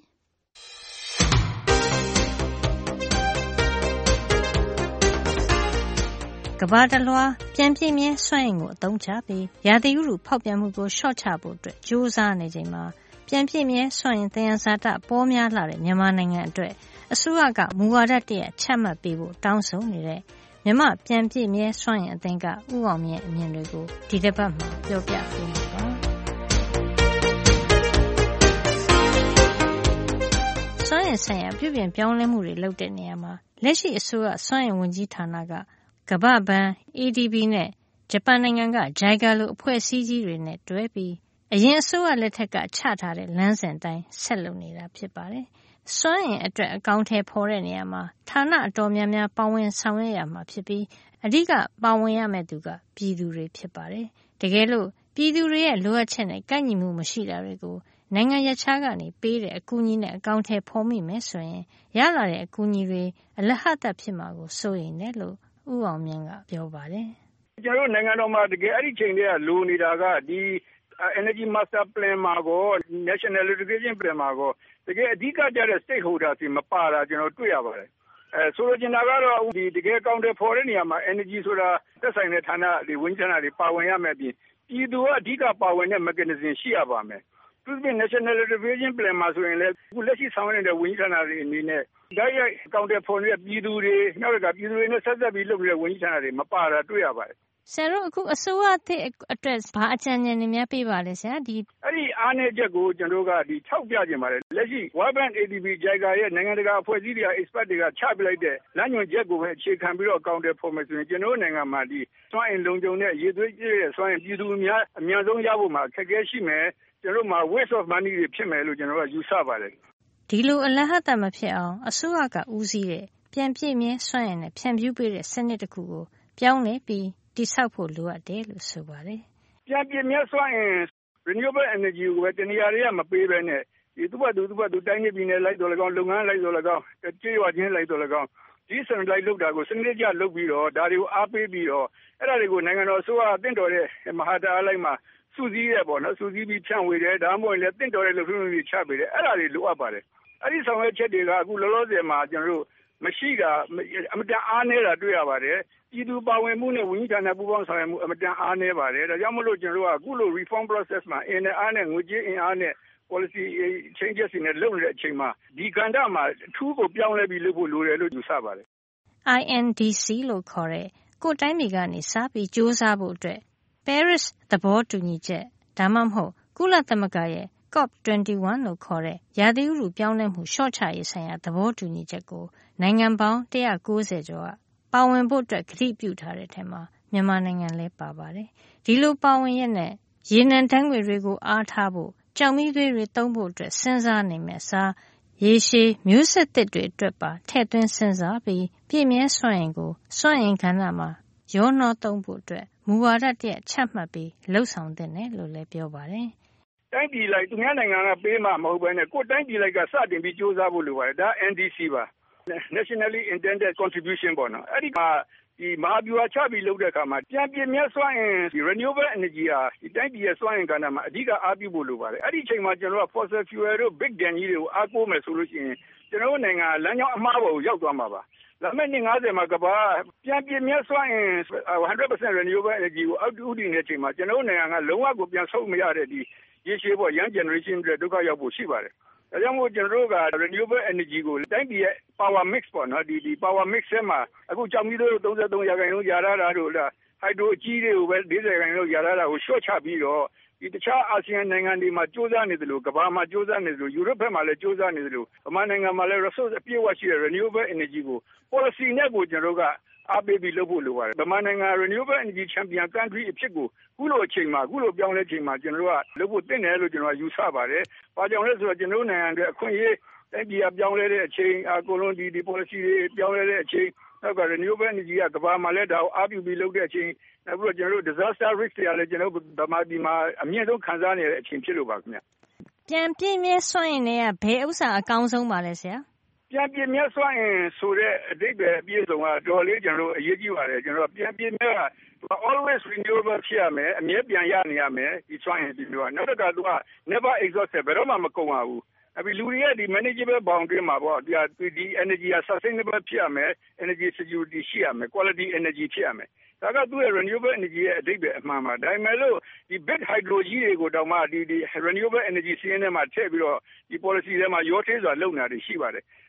ကမ္ဘာတလွှားပြန်ပြည့်မြဲစွမ်းအင်ကိုအသုံးချပြီးရာသီဥတုဖောက်ပြန်မှုကိုလျှော့ချဖို့အတွက်ကြိုးစားနေချိန်မှာပြန်ပြည့်မြဲစွမ်းအင်သယံဇာတပေါများလာတဲ့မြန်မာနိုင်ငံအတွက်အစိုးရကမူဝါဒတရပ်ချမှတ်ပေးဖို့တောင်းဆိုနေတဲ့မြန်မာ့ပြန်ပြည့်မြဲစွမ်းအင်အသင်းကဦးအောင်မြင့်အမြင်တွေကိုဒီတစ်ပတ်မှာပြောပြပေးမှာပါစွမ်းအင်ဆိုင်ရာပြုပြင်ပြောင်းလဲမှုတွေလုပ်တဲ့နေရာမှာလက်ရှိအစိုးရစွမ်းအင်ဝန်ကြီးဌာနကကမ္ဘာ့ဘဏ် ADB နဲ့ဂျပန်နိုင်ငံက JICA လိုအဖွဲ့အစည်းကြီးတွေနဲ့တွဲပြီးအရင်အစိုးရလက်ထက်ကချထားတဲ့လမ်းစဉ်အတိုင်းဆက်လုပ်နေတာဖြစ်ပါတယ်။စွမ်းအင်အတွက်အကောင့်ထဲပေါ်တဲ့နေရာမှာဌာနအတော်များများပါဝင်ဆောင်ရွက်ရမှာဖြစ်ပြီးအဓိကပါဝင်ရမယ့်သူကပြည်သူတွေဖြစ်ပါတယ်။တကယ်လို့ပြည်သူတွေရဲ့လိုအပ်ချက်နဲ့ကိုက်ညီမှုမရှိတာတွေကိုနိုင်ငံရခြားကနေပေးတဲ့အကူအညီနဲ့အကောင့်ထဲပေါ်မိမယ်ဆိုရင်ရလာတဲ့အကူအညီတွေအလဟတ်ဖြစ်မှာကိုစိုးရိမ်တယ်လို့ဦးအောင်မြင့်ကပြောပါတယ်။ကျွန်တော်နိုင်ငံတော်မှာတကယ်အဲ့ဒီချိန်တွေကလိုနေတာကဒီ Energy Master Plan မှာကော National Electrification Plan မှာကောတကယ်အဓိကကျတဲ့ stakeholders တွေမပါတာကျွန်တော်တွေ့ရပါတယ်။ဆိုလိုချင်တာကတော့ဒီတကယ်ကောင်းတဲ့ဖော်တဲ့နေရာမှာ energy ဆိုတာသက်ဆိုင်တဲ့ဌာနတွေဝန်ကြီးဌာနတွေပါဝင်ရမယ်ပြီးပြည်သူကအဓိကပါဝင်တဲ့ mechanism ရှိရပါမယ်။သူက National Electrification Plan မှာဆိုရင်လည်းအခုလက်ရှိဆောင်ရွက်နေတဲ့ဝန်ကြီးဌာနတွေအနေနဲ့ဒါရိုက်အကောင့်တွေဖော်နေတဲ့ပြည်သူတွေနောက်ကပြည်သူတွေနဲ့ဆက်သက်ပြီးလုပ်နေတဲ့ဝန်ကြီးဌာနတွေမပါတာတွေ့ရပါတယ်ဆရာတို့အခုအစိုးရသစ်အတွက်ဘာအကြံဉာဏ်တွေများပေးပါလဲဆရာဒီအဲ့ဒီအားနည်းချက်ကိုကျွန်တော်ကဒီထောက်ပြခြင်းပါတယ်လက်ရှိ World Bank ADB JICA ရဲ့နိုင်ငံတကာအဖွဲ့အစည်းတွေက expert တွေကချပြလိုက်တဲ့လမ်းညွှန်ချက်ကိုပဲအခြေခံပြီးတော့အကောင့်တွေဖော်မယ်ဆိုရင်ကျွန်တော်နိုင်ငံမှာဒီစွမ်းအင်လုံခြုံတဲ့ရေသွေးကြည့်တဲ့စွမ်းအင်ပြည်သူများအများဆုံးရဖို့မှာအခက်အခဲရှိမယ်ကျွန်တော်မှာ waste of money တွေဖြစ်မယ်လို့ကျွန်တော်ကယူဆပါတယ်ဒီလိုအလဟတ်မဖြစ်အောင်အစိုးရကဦးစီးတဲ့ပြန်ပြည့်မြဲစွမ်းအင်နဲ့ဖြန့်ဖြူးပေးတဲ့စနစ်တစ်ခုကိုပြောင်းလဲပြီးတိဆောက်ဖို့လိုအပ်တယ်လို့ဆိုပါတယ်။ပြန်ပြည့်မြဲစွမ်းအင် renewable energy ကိုပဲတနေရာတွေကမပေးဘဲနဲ့ဒီသူ့ဘက်သူတိုင်းပြည်နယ်လိုက်တော့၎င်းလုပ်ငန်းလိုက်တော့၎င်းကြေးရွာချင်းလိုက်တော့၎င်းဒီစံလိုက်လုပ်တာကိုစနစ်ကျလုပ်ပြီးတော့ဒါတွေကိုအားပေးပြီးတော့အဲ့ဒါတွေကိုနိုင်ငံတော်အစိုးရအသင့်တော်တဲ့မဟာတာလိုက်မှာစုစည်းရပေါ့နော်စုစည်းပြီးဖြန့်ဝေတယ်ဒါမှမဟုတ်လည်းတင့်တော်တဲ့လုပ်ထုံးတွေချပေးတယ်အဲ့ဒါတွေလိုအပ်ပါတယ်အဲ့ဒီဆောင်ရွက်ချက်တွေကအခုလောလောဆယ်မှာကျွန်တော်တို့မရှိတာအမတန်အားနည်းတာတွေ့ရပါတယ်ပြည်သူပါဝင်မှုနဲ့ဝန်ကြီးဌာနပူးပေါင်းဆောင်ရွက်မှုအမတန်အားနည်းပါတယ်ဒါကြောင့်မလို့ကျွန်တော်တို့ကအခုလို reform process မှာအင်အားနဲ့ငွေကြေးအင်အားနဲ့ policy changes တွေနဲ့လုပ်နေတဲ့အချိန်မှာဒီကဏ္ဍမှာအထူးကိုပြောင်းလဲပြီးလုပ်ဖို့လိုတယ်လို့ယူဆပါတယ် INDC လို့ခေါ်တဲ့ကိုယ်တိုင်းပြည်ကနေစားပြီးစူးစမ်းဖို့အတွက် Paris သဘောတူညီချက်ဒါမှမဟုတ်ကုလသမဂ္ဂရဲ့ COP21 လို့ခေါ်တဲ့ရာသီဥတုပြောင်းလဲမှုရှော့ချရေးဆိုင်ရာသဘောတူညီချက်ကိုနိုင်ငံပေါင်း190ကျော်ကပါဝင်ဖို့ကတိပြုထားတဲ့အထက်မှာမြန်မာနိုင်ငံလည်းပါပါတယ်။ဒီလိုပါဝင်ရတဲ့ရေနံဓာတ်ငွေတွေကိုအားထားဖို့ကြောင်မီးသွေးတွေသုံးဖို့အတွက်စဉ်းစားနေမယ့်အစားရေရှည်မျိုးဆက်သစ်တွေအတွက်ပါထည့်သွင်းစဉ်းစားပြီးပြည့်မြဲစွမ်းအင်ကိုစွမ်းအင်ကဏ္ဍမှာရောနှောသုံးဖို့အတွက်မူဝါဒတရက်ချမှတ်ပြီးလှုပ်ဆောင်တဲ့နယ်လို့လည်းပြောပါတယ်။တိုင်းပြည်လိုက်သူများနိုင်ငံကပေးမှမဟုတ်ဘဲနဲ့ကိုယ်တိုင်းပြည်လိုက်ကစတင်ပြီးစူးစမ်းဖို့လိုပါတယ်ဒါ NDC ပါ Nationally Intended Contribution ပေါ့နော်အဲ့ဒီမှာဒီမဟာဗျူဟာချပြီးလုပ်တဲ့အခါမှာပြန်ပြည့်မြဲစွမ်းအင်ဒီ renewable energy ဟာဒီတိုင်းပြည်ရဲ့စွမ်းအင်ကဏ္ဍမှာအဓိကအားပြုဖို့လိုပါတယ်အဲ့ဒီအချိန်မှာကျွန်တော်က fossil fuel တို့ big dam ကြီးတွေကိုအားကိုးမယ်ဆိုလို့ရှိရင်ကျွန်တော်နိုင်ငံလမ်းကြောင်းအမှားပေါ်ကိုရောက်သွားမှာပါလာမယ့်နှစ်90မှာကဘာပြန်ပြည့်မြဲစွမ်းအင် 100% renewable energy ကိုအောက်ဥတည်နေတဲ့အချိန်မှာကျွန်တော်နိုင်ငံကလုံးဝကိုပြန်ဆုတ်မရတဲ့ဒီရေရှည်ပေါ့ young generation တွေဒုက္ခရောက်ဖို့ရှိပါတယ်ဒါကြောင့်မို့ကျွန်တော်တို့က renewable energy ကိုတိုင်းပြည်ရဲ့ power mix ပေါ့နော်ဒီ power mix ထဲမှာအခုကြောင်မီးတို့33%ရထားတာတို့လား hydro အကြီးတွေကိုပဲ40%ရထားတာကို short ချပြီးတော့ဒီတခြားအာဆီယံနိုင်ငံတွေမှာစူးစမ်းနေသလိုကမ္ဘာမှာစူးစမ်းနေသလိုယူရိုပဘက်မှာလည်းစူးစမ်းနေသလိုဗမာနိုင်ငံမှာလည်း resource အပြည့်အဝရှိတဲ့ renewable energy ကို policy နဲ့ကိုကျွန်တော်တို့ကအားပေးပြီးလုပ်ဖို့လိုပါတယ်ဗမာနိုင်ငံ renewable energy champion country အဖြစ်ကိုခုလိုအချိန်မှာခုလိုပြောင်းလဲချိန်မှာကျွန်တော်တို့ကလုပ်ဖို့သင့်တယ်လို့ကျွန်တော်ယူဆပါတယ်။ဘာကြောင့်လဲဆိုတော့ကျွန်တော်နိုင်ငံအတွက်အခွင့်အရေးတိုင်းပြည်ကပြောင်းလဲတဲ့အချိန်အကုန်လုံးဒီ policy တွေပြောင်းလဲတဲ့အချိန်နောက်က renewable energy ကကမ္ဘာမှာလည်းဒါကိုအားပြုပြီးလုပ်တဲ့အချိန်နောက်ပြီးတော့ကျွန်တော်တို့ disaster risk တွေကလည်းကျွန်တော်တို့ဗမာပြည်မှာအမြင့်ဆုံးခံစားနေရတဲ့အချိန်ဖြစ်လို့ပါခင်ဗျ။ပြန်ပြည့်မြဲစွမ်းအင်တွေကဘယ်ဥစ္စာအကောင်းဆုံးပါလဲဆရာ။ပြန်ပြည့်မြဲစွမ်းအင်ဆိုတဲ့အဓိပ္ပာယ်အပြည့်အစုံကတော်လေးကျွန်တော်တို့အရေးကြီးပါတယ်ကျွန်တော်ပြန်ပြည့်မြဲက always renewable ဖြစ်ရမယ်အမြဲပြန်ရနေရမယ်ဒီစွမ်းအင်ဒီမျိုးကနောက်တစ်ခါသူက never exhausted ဘယ်တော့မှမကုန်ပါဘူး။အခုလူတွေရဲ့ဒီ manageable boundary မှာပေါ့ဒီ energy က sustainable ဖြစ်ရမယ် energy security ရှိရမယ် quality energy ဖြစ်ရမယ်ဒါကသူ့ရဲ့ renewable energy ရဲ့အဓိပ္ပာယ်အမှန်ပါဒါပေမဲ့လို့ဒီ big hydro ကြီးတွေကိုတောင်မှဒီ renewable energy စီးရင်ထဲမှာထည့်ပြီးတော့ဒီ policy ထဲမှာရောထွေးစွာလုပ်နေတာတွေရှိပါတယ်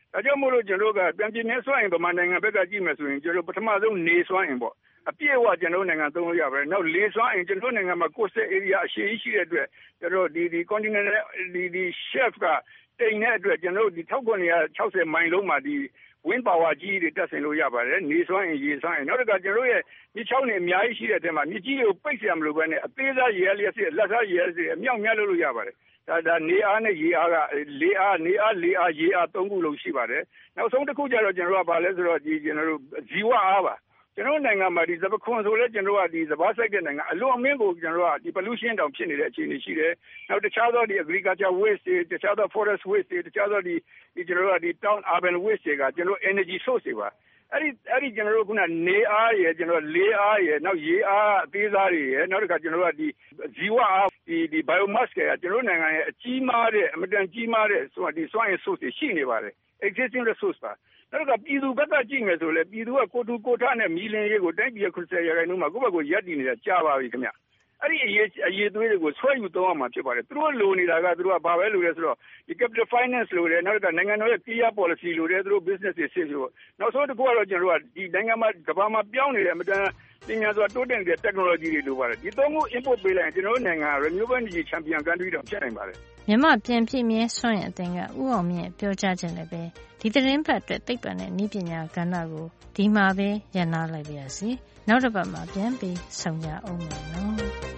ဒါကြောင့်မို့လို့ကျွန်တော်ကပြန်ပြင်းနေစွမ်းရင်ဗမာနိုင်ငံဘက်ကကြည့်မယ်ဆိုရင်ကျွန်တော်ပထမဆုံးနေစွမ်းရင်ပေါ့အပြည့်အဝကျွန်တော်နိုင်ငံသုံးလို့ရပါတယ်နောက်လေစွမ်းရင်ကျွန်တော်နိုင်ငံမှာ coastal area အရှည်ကြီးရှိတဲ့အတွက်ကျွန်တော်ဒီ continental ဒီ chef ကတိမ်တဲ့အတွက်ကျွန်တော်ဒီ1960မိုင်လုံးမှာဒီ wind power ကြီးတွေတက်ဆင်လို့ရပါတယ်နေစွမ်းရင်ရေစွမ်းရင်နောက်တစ်ခါကျွန်တော်ရဲ့မြစ်ချောင်းတွေအများကြီးရှိတဲ့အထက်မှာမြစ်ကြီးတွေကိုပိတ်เสียမလို့ပဲနဲ့အသေးစားရေအားလျက်စစ်လက်စားရေအားစစ်အမြောက်များလုပ်လို့ရပါတယ်ဒါနေအားနဲ့ရေအားကလေအားရေအားသုံးခုလုံးရှိပါတယ်နောက်ဆုံးတစ်ခုကျတော့ကျွန်တော်ကဘာလဲဆိုတော့ဒီကျွန်တော်တို့ဇီဝအားပါကျွန်တော်နိုင်ငံမှာဒီသပခွန်ဆိုလဲကျွန်တော်ကဒီစဘာဆိုင်တဲ့နိုင်ငံအလွန်အမင်းကိုကျွန်တော်ကဒီ pollution တောင်ဖြစ်နေတဲ့အခြေအနေရှိတယ်နောက်တခြားသောဒီ agriculture waste တွေတခြားသော forest waste တွေတခြားသောဒီကျွန်တော်ကဒီ town urban waste တွေကကျွန်တော် energy source တွေပါအဲ့ဒီကျွန်တော်တို့ခုနနေအားရယ်ကျွန်တော်လေအားရယ်နောက်ရေအားအသေးစားတွေရယ်နောက်တစ်ခါကျွန်တော်ကဒီဇီဝအားဒီ biomass ကကျွန်တော်နိုင်ငံရဲ့အကြီးမားတဲ့အမတန်ကြီးမားတဲ့ဆိုဒီစွမ်းရည် source တွေရှိနေပါတယ် existing resource ပါနောက်ကပြည်သူဘက်ကကြည့်မယ်ဆိုလဲပြည်သူကကိုတူကိုထနဲ့မီလင်းရေးကိုတိုင်းပြည်90ရာခိုင်နှုန်းမှာကိုယ့်ဘက်ကိုရပ်တည်နေတာကြားပါပြီခင်ဗျအဲ့ဒီအရေးသွေးတွေကိုဆွဲယူသုံးအောင်မှာဖြစ်ပါတယ်သူတို့လိုနေတာကသူတို့ကဘာပဲလိုလဲဆိုတော့ဒီ capital finance လိုတယ်နောက်ကနိုင်ငံတော်ရဲ့ clear policy လိုတယ်သူတို့ business တွေဆင်းလို့နောက်ဆုံးတစ်ခုကတော့ကျွန်တော်တို့ကဒီနိုင်ငံမှာကမ္ဘာမှာပြောင်းနေတဲ့အမတန်ပညာစွာတိုးတက်နေတဲ့ technology တွေလိုပါတယ်ဒီသုံးခု import ပေးလိုက်ရင်ကျွန်တော်တို့နိုင်ငံ renewable energy champion country တောင်ဖြစ်နိုင်ပါတယ်မြန်မာပြန်ပြည့်မြဲစွမ်းရည်အသင်းကဦးအောင်မြင့်ပြောကြားခြင်းလည်းပဲဒီသတင်းပတ်အတွက်သိပ္ပံနဲ့နည်းပညာကဏ္ဍကိုဒီမှာပဲရန်နာလိုက်ပါရစေနောက်တစ်ပတ်မှာပြန်ပြီးဆုံကြအောင်မယ်နော်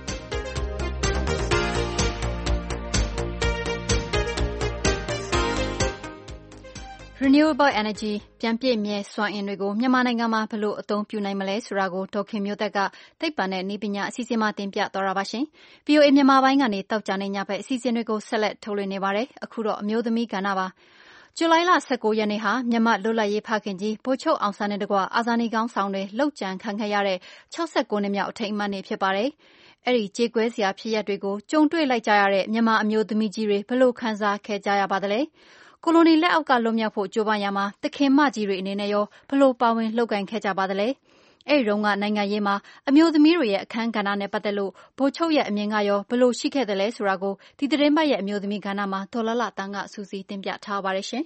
Renewable Energy ပြန်ပြည့်မြဲစွမ်းအင်တွေကိုမြန်မာနိုင်ငံမှာဘယ်လိုအသုံးပြုနိုင်မလဲဆိုတာကိုဒေါက်ခင်မျိုးသက်ကသိပ္ပံနဲ့နည်းပညာအစီအစဉ်မှာတင်ပြသွားတာပါရှင်။ VOA မြန်မာပိုင်းကနေတောက်ကြနေညဘက်အစီအစဉ်တွေကိုဆက်လက်ထုတ်လွှင့်နေပါတယ်။အခုတော့အမျိုးသမီးကဏ္ဍပါ။ဇူလိုင်လ19ရက်နေ့ဟာမြန်မာလွတ်လပ်ရေးဖခင်ကြီးဗိုလ်ချုပ်အောင်ဆန်းနဲ့တကွအာဇာနည်ခေါင်းဆောင်တွေလှုပ်ကြံခံခဲ့ရတဲ့69နှစ်မြောက်အထိမ်းအမှတ်နေ့ဖြစ်ပါတယ်။အဲ့ဒီကြေကွဲစရာဖြစ်ရပ်တွေကိုကြုံတွေ့လိုက်ကြရတဲ့မြန်မာအမျိုးသမီးကြီးတွေဘယ်လိုခံစားခဲ့ကြရပါသလဲ။ကိုလိုနီလက်အောက်ကလွတ်မြောက်ဖို့ကြိုးပမ်းရာမှာတခင်မကြီးတွေအနေနဲ့ရောဘလို့ပါဝင်လှုပ်ကိုင်ခဲ့ကြပါသလဲအဲ့ဒီတော့ကနိုင်ငံရေးမှာအမျိုးသမီးတွေရဲ့အခန်းကဏ္ဍနဲ့ပတ်သက်လို့ဗိုလ်ချုပ်ရဲ့အမြင်ကရောဘလို့ရှိခဲ့သလဲဆိုတာကိုဒီသတင်းပတ်ရဲ့အမျိုးသမီးကဏ္ဍမှာဒေါ်လာလတန်းကစူးစီးတင်ပြထားပါတယ်ရှင်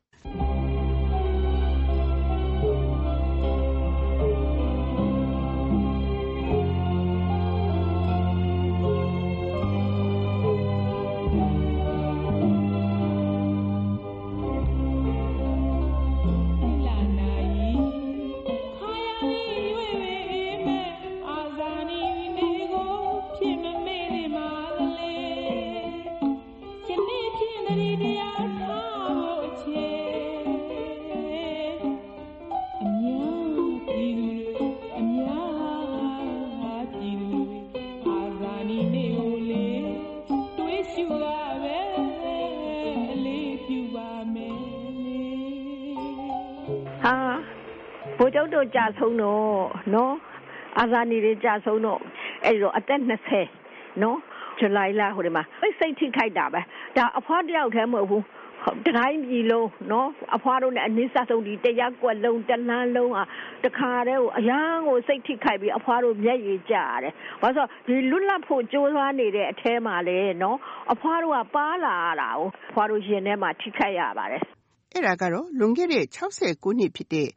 ကျုပ်တို့ကြာဆုံးတော့နော်အာဇာနည်တွေကြာဆုံးတော့အဲ့တော့အသက်20နော်ဇူလိုင်လဟိုဒီမှာစိတ်ထိခိုက်တာပဲဒါအဖွားတယောက်တည်းမဟုတ်ဘူးတတိုင်းပြည်လုံးနော်အဖွားတို့နဲ့အနည်းဆက်ဆုံးဒီတရားကွက်လုံးတလန်းလုံးဟာတခါတည်းကိုအရန်ကိုစိတ်ထိခိုက်ပြီးအဖွားတို့မျက်ရည်ကျရတယ်ဘာလို့ဆိုဒီလွတ်လပ်ဖို့ကြိုးစားနေတဲ့အထဲမှာလေနော်အဖွားတို့ကပါလာရတာကိုအဖွားတို့ရင်ထဲမှာထိခိုက်ရပါတယ်အဲ့ဒါကတော့လွန်ခဲ့တဲ့69နှစ်ဖြစ်တဲ့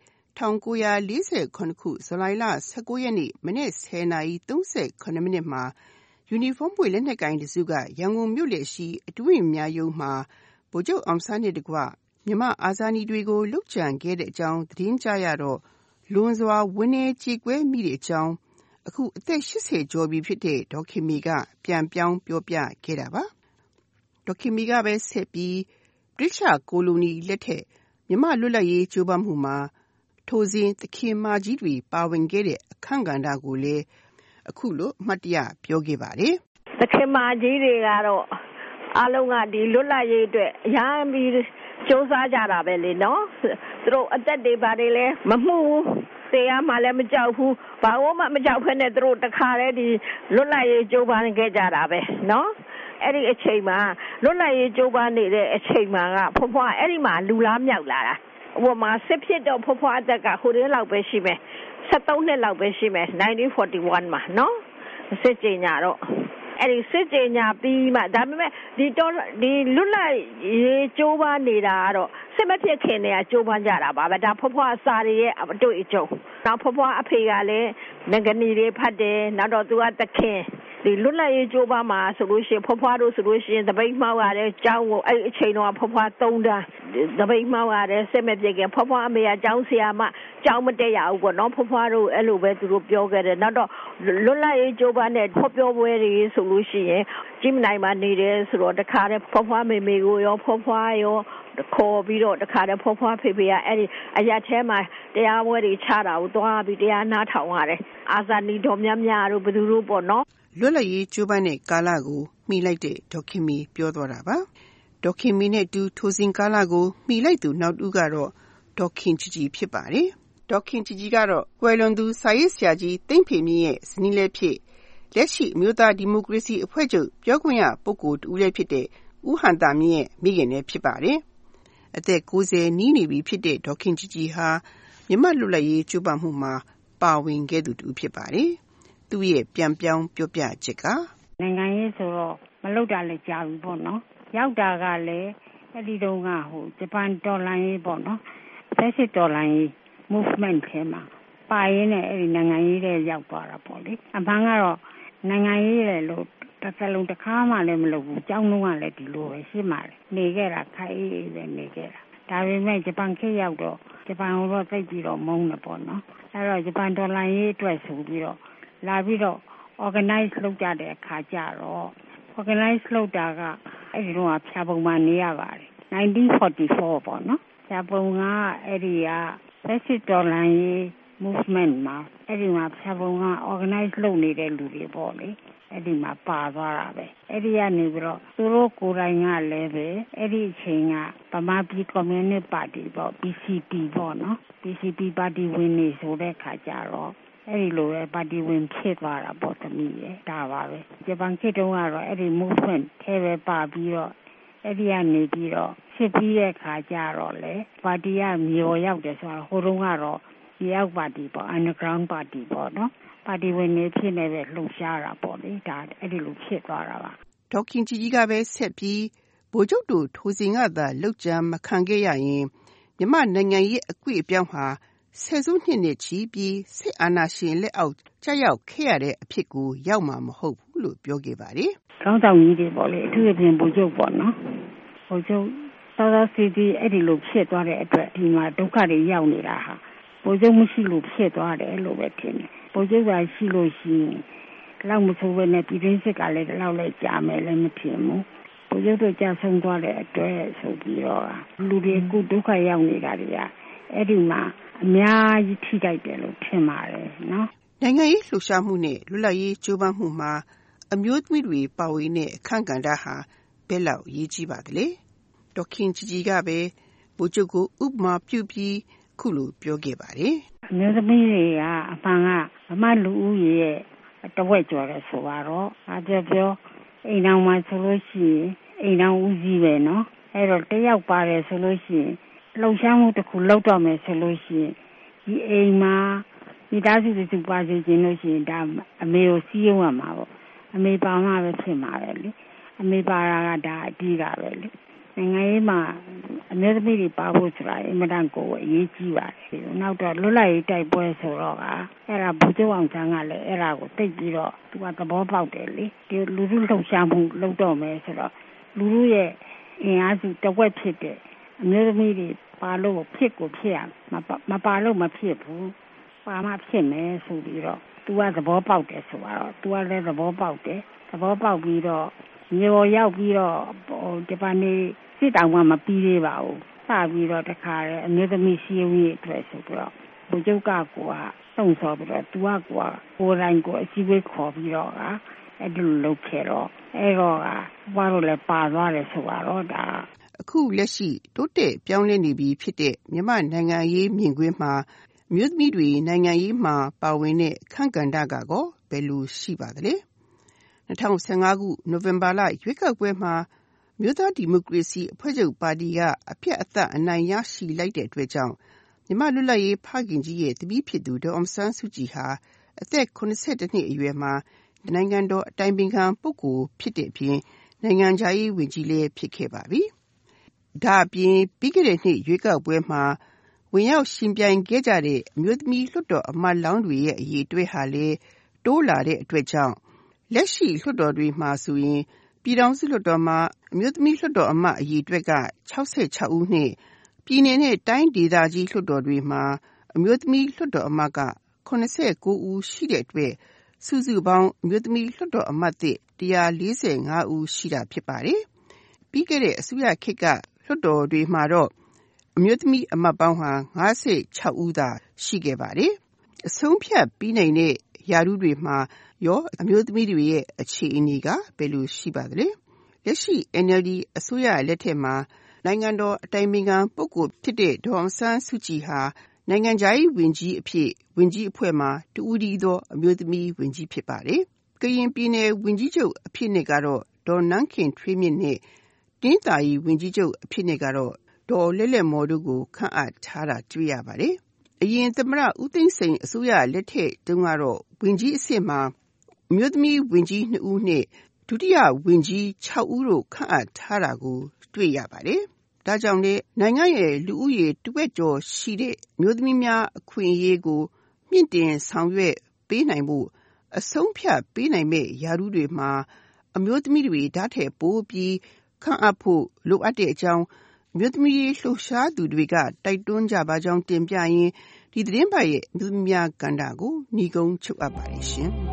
1948ခုဇူလိုင်လ19ရက်နေ့မနေ့10:38မိနစ်မှာယူနီဖောင်းပွေလက်နက်ကိုင်တစုကရန်ကုန်မြို့လယ်ရှိအတွင်းများရုံးမှာဗိုလ်ချုပ်အောင်ဆန်းနဲ့တကွမြန်မာအာဇာနည်တွေကိုလှုပ်ကြံခဲ့တဲ့အကြောင်းသတင်းကြားရတော့လွန်စွာဝန်းနေကြေကွဲမိတဲ့အကြောင်းအခုအသက်80ကျော်ပြီဖြစ်တဲ့ဒေါက်ခင်မီကပြန်ပြောင်းပြောပြခဲ့တာပါဒေါက်ခင်မီကပဲဆက်ပြီးဗြိတိရှကိုလိုနီလက်ထက်မြန်မာလွတ်လပ်ရေးကြိုးပမ်းမှုမှာထိုစဉ်သခင်မကြီးတွေပါဝင်ခဲ့တဲ့အခန့်ကဏ္ဍကိုလည်းအခုလိုအမှတ်တရပြောခဲ့ပါတယ်သခင်မကြီးတွေကတော့အားလုံးကဒီလွတ်လပ်ရေးအတွက်အရန်ပြီးစ조사ကြတာပဲလေနော်သူတို့အသက်တွေပါတယ်လဲမမှုဘူးတရားမှလည်းမကြောက်ဘူးဘာလို့မှမကြောက်ဖ ೇನೆ သူတို့တခါတည်းဒီလွတ်လပ်ရေးကြိုးပမ်းခဲ့ကြတာပဲနော်အဲ့ဒီအချိန်မှာလွတ်လပ်ရေးကြိုးပမ်းနေတဲ့အချိန်မှာကဖွားအဲ့ဒီမှာလူလားမြောက်လာတာဟိုမှာစစ်ဖြစ်တော့ဖွားအသက်ကဟိုတည်းလောက်ပဲရှိမယ်73နှစ်လောက်ပဲရှိမယ်1941မှာနော်စစ်ကြင်ညာတော့အဲ့ဒီစစ်ကြေညာပြီးမှဒါပေမဲ့ဒီလွတ်လပ်ရေးကြိုးပမ်းနေတာကတော့စစ်မဖြစ်ခင်တည်းကကြိုးပမ်းကြတာပါပဲဒါဖွားဖွားအစာတွေရဲ့အတွေ့အကြုံနောက်ဖွားဖွားအဖေကလည်းငကနီတွေဖတ်တယ်နောက်တော့သူကသခင်ဒီလွတ်လပ်ရေးကြိုးပမ်းမှာဆိုလို့ရှိရင်ဖွားဖွားတို့ဆိုလို့ရှိရင်တပိတ်မှောက်ရတဲ့ကျောင်းကိုအဲ့အချိန်တော့ဖွားဖွား3တန်းတပိတ်မှောက်ရတဲ့စစ်မဖြစ်ခင်ဖွားဖွားအမေကကျောင်းဆရာမကျောင်းမတက်ရဘူးပေါ့နော်ဖွားဖွားတို့အဲ့လိုပဲသူတို့ပြောခဲ့တယ်နောက်တော့လွတ်လပ်ရေးကြိုးပမ်းတဲ့ဖော်ပြောပွဲတွေဆိုလို့ရှိရင်ကြီးမနိုင်မှာနေတယ်ဆိုတော့တခါတည်းဖွားဖွားမေမေကိုရောဖွားဖွားရောခေါ်ပြီးတော့တခါတည်းဖွားဖွားဖေဖေကအဲ့ဒီအရက်ထဲမှာတရားပွဲတွေချတာကိုတွားပြီးတရားနားထောင်ရတယ်အာဇာနည်တော်များများတို့ဘယ်သူတို့ပေါ့နော်လွတ်လပ်ရေးကြိုးပမ်းတဲ့ကာလကိုမှီလိုက်တဲ့ဒေါခင်မီပြောသွားတာပါဒေါခင်မီနဲ့တူထိုစဉ်ကာလကိုမှီလိုက်သူနောက်တူကတော့ဒေါခင်ကြည်ကြည်ဖြစ်ပါတယ်ဒေါခင်ကြည်ကြည်ကတော့ကွယ်လွန်သူစာရေးဆရာကြီးသိမ့်ဖေမြင့်ရဲ့ဇနီးလည်းဖြစ်လက်ရှိအမျိုးသားဒီမိုကရေစီအဖွဲ့ချုပ်ပြောခွင့်ရပုဂ္ဂိုလ်တူလည်းဖြစ်တဲ့ဦးဟန်တာမြင့်ရဲ့မိခင်လည်းဖြစ်ပါတယ်အသက်90နီးနေပြီဖြစ်တဲ့ဒေါခင်ကြည်ကြည်ဟာမြန်မာလွတ်လပ်ရေးကြိုးပမ်းမှုမှာပါဝင်ခဲ့သူတူဖြစ်ပါတယ်သူရဲ့ပြန်ပြောင်းပြောပြချက်ကနိုင်ငံရေးဆိုတော့မလုပ်တာလည်းကြာပြီပေါ့နော်ရောက်တာကလည်းအဲ့ဒီတုန်းကဂျပန်တော်လှန်ရေးပေါ့နော်ဖက်စစ်တော်လှန်ရေး movement ထဲမှာပါရင်းနဲ့အဲ့ဒီနိုင်ငံရေးတွေရောက်သွားတာပေါ့လေအမှန်ကတော့နိုင်ငံရေးလေလို့တစ်စလုံးတစ်ခါမှလည်းမလုပ်ဘူးကြောင်းလုံးကလည်းဒီလိုပဲရှိမှတယ်နေခဲ့တာခိုင်အေးအေးပဲနေခဲ့တာဒါပေမဲ့ဂျပန်ခေတ်ရောက်တော့ဂျပန်ကိုတော့သိပြီးတော့မုန်းတယ်ပေါ့နော်အဲ့တော့ဂျပန်တော်လှန်ရေးအတွက်ဆိုပြီးတော့လာပြီးတော့ organize လုပ်ကြတဲ့အခါကျတော့ organize လုပ်တာကအဲ့ဒီတော့ဖြာပုံမှန်နေရပါတယ်1944ပေါ့နော်ဖြာပုံကအဲ့ဒီက Brexit တော်လှန်ရေး movement မှာအဲ့ဒီမှာဖြာပုံက organize လုပ်နေတဲ့လူတွေပေါ့လေအဲ့ဒီမှာပါသွားတာပဲအဲ့ဒီကနေပြီးတော့သူတို့ကိုယ်တိုင်ကလည်းပဲအဲ့ဒီအချိန်ကဗမာပြည်ကွန်မြူနစ်ပါတီပေါ့ PCP ပေါ့နော် PCP ပါတီဝင်နေဆိုတဲ့ခါကျတော့အဲ့ဒီလိုပဲပါတီဝင်ဖြစ်သွားတာပေါ့သမီးရဲ့ဒါပါပဲဂျပန်ခေတ်တုန်းကတော့အဲ့ဒီ movement ထဲပဲပါပြီးတော့အဲ့ဒီကနေပြီးတော့ဖြစ်ပြီးတဲ့ခါကျတော့လေပါတီကမျိုးရောက်တယ်ဆိုတော့ဟိုတုန်းကတော့ရောက်ပါတီပေါ့ underground ပါတီပေါ့နော်ပါတီဝင်နေဖြစ်နေပဲလှုပ်ရှားတာပေါ့လေဒါအဲ့ဒီလိုဖြစ်သွားတာပါဒေါခင်ကြည်ကြီးကပဲဆက်ပြီးဗိုလ်ချုပ်တို့ထိုစဉ်ကသာလောက်ကြံမခံခဲ့ရရင်မြန်မာနိုင်ငံရဲ့အကွေ့အပြောင်းဟာဆယ်စုနှစ်နဲ့ချီပြီးစစ်အာဏာရှင်လက်အောက်ကျရောက်ခဲ့ရတဲ့အဖြစ်ကိုရောက်မှာမဟုတ်ဘူးလို့ပြောခဲ့ပါတယ်။ကောင်းဆောင်ကြီးတွေပေါ့လေအထူးအပြင်ဗိုလ်ချုပ်ပေါ့နော်။ဗိုလ်ချုပ်သောသောစီတီအဲ့ဒီလိုဖြစ်သွားတဲ့အတွက်ဒီမှာဒုက္ခတွေရောက်နေတာဟာဗိုလ်ချုပ်မရှိလို့ဖြစ်သွားတယ်လို့ပဲထင်တယ်။ဗိုလ်ချုပ်ကရှိလို့ရှိရင်လောက်မဆိုးပဲနဲ့ပြည်တွင်းစစ်ကလည်းလောက်လိုက်ကြာမယ်လည်းမထင်ဘူး။ဗိုလ်ချုပ်တို့ကြာဆုံးသွားတဲ့အတွက်ဆိုပြီးတော့လူတွေကုဒုက္ခရောက်နေတာတွေကအဲ့ဒီမှာအများကြီးထိခိုက်တယ်လို့ထင်ပါတယ်နော်နိုင်ငံရေးလှုပ်ရှားမှုနဲ့လွတ်လပ်ရေးကြိုးပမ်းမှုမှာအမျိုးသမီးတွေပါဝင်တဲ့အခန့်ကဏ္ဍဟာဘယ်လောက်ရေးကြီးပါသလဲဒေါခင်ကြည်ကြည်ကပဲဗိုလ်ချုပ်ကိုဥပမာပြုပြီးခုလိုပြောခဲ့ပါတယ်အမျိုးသမီးတွေကအမှန်ကဗမာလူဦးရေရဲ့တဝက်ကျော်တယ်ဆိုတော့အပြောအိမ်တော်မှာဆိုလို့ရှိရင်အိမ်တော်ဦးစီးပဲနော်အဲ့တော့တယောက်ပါတယ်ဆိုလို့ရှိရင်လှုပ်ရှားမှုတစ်ခုလုပ်တော့မယ်ဆိုလို့ရှိရင်ဒီအိမ်မှာမိသားစုစုပါစေခြင်းလို့ရှိရင်ဒါအမေကိုစီးရုံးရမှာပေါ့အမေပါမှပဲဖြစ်မှာပဲလေအမေပါတာကဒါအတီးတာပဲလေနိုင်ငံရေးမှာအမျိုးသမီးတွေပါဖို့ဆိုတာအင်မတန်ကိုအရေးကြီးပါတယ်နောက်တော့လွတ်လပ်ရေးတိုက်ပွဲဆိုတော့ကအဲ့ဒါဗိုလ်ချုပ်အောင်ဆန်းကလည်းအဲ့ဒါကိုသိပြီးတော့သူကသဘောပေါက်တယ်လေဒီလူထုလှုပ်ရှားမှုလုပ်တော့မယ်ဆိုတော့လူထုရဲ့အင်အားစုတစ်ဝက်ဖြစ်တဲ့အမျိုးသမီးတွေပါလို့ဖြစ်ကိုဖြစ်ရမပါလို့မဖြစ်ဘူးပါမှဖြစ်မယ်ဆိုပြီးတော့ तू ကသဘောပေါက်တယ်ဆိုတော့ तू ကလည်းသဘောပေါက်တယ်သဘောပေါက်ပြီးတော့မျိုးရောက်ပြီးတော့ဂျပန်နေစစ်တောင်မှမပြီးသေးပါဘူးစပြီးတော့တခါလေအမျိုးသမီးစီးရုံးရေးအတွက်ဆိုပြီးတော့ဗိုလ်ချုပ်ကကိုကစုံဆော်ပြီးတော့ तू ကကိုယ်တိုင်ကိုအစည်းအဝေးခေါ်ပြီးတော့အဲ့ဒီလိုလုပ်ခဲ့တော့အဲ့တော့ဘာလို့လဲပါသွားတယ်ဆိုတော့ဒါအခုလက်ရှိတိုးတက်ပြောင်းလဲနေပြီဖြစ်တဲ့မြန်မာနိုင်ငံရေးမြင်ကွင်းမှာမြို့သမီးတွေနိုင်ငံရေးမှာပါဝင်တဲ့အခန့်ကဏ္ဍကောဘယ်လိုရှိပါသလဲ2015ခုနိုဝင်ဘာလရွေးကောက်ပွဲမှာမြို့သားဒီမိုကရေစီအဖွဲ့ချုပ်ပါတီကအပြတ်အသတ်အနိုင်ရရှိလိုက်တဲ့အတွက်ကြောင့်မြန်မာလွတ်လပ်ရေးဖခင်ကြီးရဲ့တပည့်ဖြစ်သူဒေါ်အောင်ဆန်းစုကြည်ဟာအသက်82နှစ်အရွယ်မှာနိုင်ငံတော်အတိုင်ပင်ခံပုဂ္ဂိုလ်ဖြစ်တဲ့အပြင်နိုင်ငံခြားရေးဝန်ကြီးလည်းဖြစ်ခဲ့ပါပြီ။ဒါအပြင်ပြီးခဲ့တဲ့နှစ်ရွေးကောက်ပွဲမှာဝင်ရောက်ရှင်ပြိုင်ခဲ့ကြတဲ့အမျိုးသမီးလွှတ်တော်အမတ်လောင်းတွေရဲ့အရေးအတွက်ဟာလည်းတိုးလာတဲ့အတွက်ကြောင့်လက်ရှိလွှတ်တော်တွေမှာဆိုရင်ပြည်ထောင်စုလွှတ်တော်မှာအမျိုးသမီးလွှတ်တော်အမတ်အရေးအတွက်က66ဦးနဲ့ပြည်내နဲ့တိုင်းဒေသကြီးလွှတ်တော်တွေမှာအမျိုးသမီးလွှတ်တော်အမတ်က89ဦးရှိတဲ့အတွက်စုစုပေါင်းအမျိုးသမီးလွှတ်တော်အမတ်သစ်145ဦးရှိတာဖြစ်ပါတယ်။ပြီးခဲ့တဲ့အစိုးရခေတ်ကလွှတ်တော်တွေမှာတော့အမျိုးသမီးအမတ်ပေါင်းဟာ56ဦးသာရှိခဲ့ပါတယ်။အဆုံးဖြတ်ပြီးနိုင်တဲ့ရာထူးတွေမှာရောအမျိုးသမီးတွေရဲ့အခြေအနေကဘယ်လိုရှိပါသလဲ။လက်ရှိ NLD အစိုးရလက်ထက်မှာနိုင်ငံတော်အတိုင်ပင်ခံပုဂ္ဂိုလ်ဖြစ်တဲ့ဒေါ်အောင်ဆန်းစုကြည်ဟာနိုင်ငံခြားရေးဝန်ကြီးအဖြစ်ဝန်ကြီးအဖွဲ့မှာတဦးတည်းသောအမျိုးသမီးဝန်ကြီးဖြစ်ပါတယ်။ကရင်ပြည်နယ်ဝန်ကြီးချုပ်အဖြစ်နဲ့ကတော့ဒေါ်နန်းခင်ထွေးမြင့်နဲ့တင်းသာရီဝန်ကြီးချုပ်အဖြစ်နဲ့ကတော့ဒေါ်လဲ့လဲ့မော်တို့ကိုခန့်အပ်ထားတာတွေ့ရပါတယ်။အရင်သမ္မတဦးသိန်းစိန်အစိုးရလက်ထက်တုန်းကတော့ဝန်ကြီးအဆင့်မှာအမျိုးသမီးဝန်ကြီး2ဦးနဲ့ဒုတိယဝန်ကြီး6ဦးတို့ခန့်အပ်ထားတာကိုတွေ့ရပါတယ်။ဒါကြောင့်လည်းနိုင်ငံရဲ့လူဦးရေတဝက်ကျော်ရှိတဲ့အမျိုးသမီးများအခွင့်အရေးကိုမြင့်တင်ဆောင်ရွက်ပေးနိုင်ဖို့အဆုံးဖြတ်ပေးနိုင်မဲ့ရာထူးတွေမှာအမျိုးသမီးတွေဓာတ်ထက်ပိုပြီးခန့်အပ်ဖို့လိုအပ်တဲ့အကြောင်းအမျိုးသမီးလှုပ်ရှားသူတွေကတိုက်တွန်းကြပါကြောင်းတင်ပြရင်းဒီသတင်းပတ်ရဲ့အမျိုးသမီးများကဏ္ဍကိုညီကုန်းချုပ်အပ်ပါတယ်ရှင်။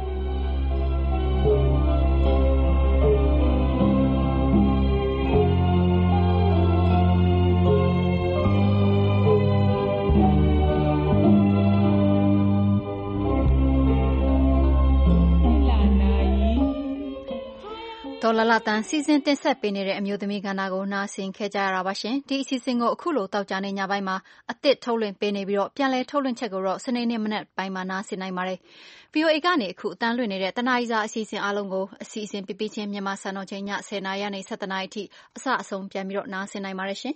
ဒေါ်လာလာတန်စီစဉ်တင်ဆက်ပေးနေတဲ့အမျိုးသမီးကဏ္ဍကိုနားဆင်ခဲ့ကြရတာပါရှင်။ဒီအစီအစဉ်ကိုအခုလိုတောက်ကြနေညပိုင်းမှာအသစ်ထုတ်လွှင့်ပေးနေပြီးတော့ပြန်လည်ထုတ်လွှင့်ချက်ကိုတော့စနေနေ့မနက်ပိုင်းမှာနားဆင်နိုင်ပါတယ်။ VOA ကနေအခုအတန်းလွှင့်နေတဲ့တနားရီစာအစီအစဉ်အားလုံးကိုအစီအစဉ်ပြပြချင်းမြန်မာစံတော်ချိန်ည10:00နာရီကနေ17:00နာရီအထိအစအဆုံးပြန်ပြီးတော့နားဆင်နိုင်ပါတယ်ရှင်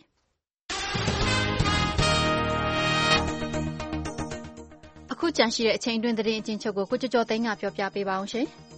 ။အခုကြန့်ရှိတဲ့အချိန်တွင်းသတင်းအချင်းချုပ်ကိုကိုကျော်ကျော်သိန်းကပြောပြပေးပါအောင်ရှင်။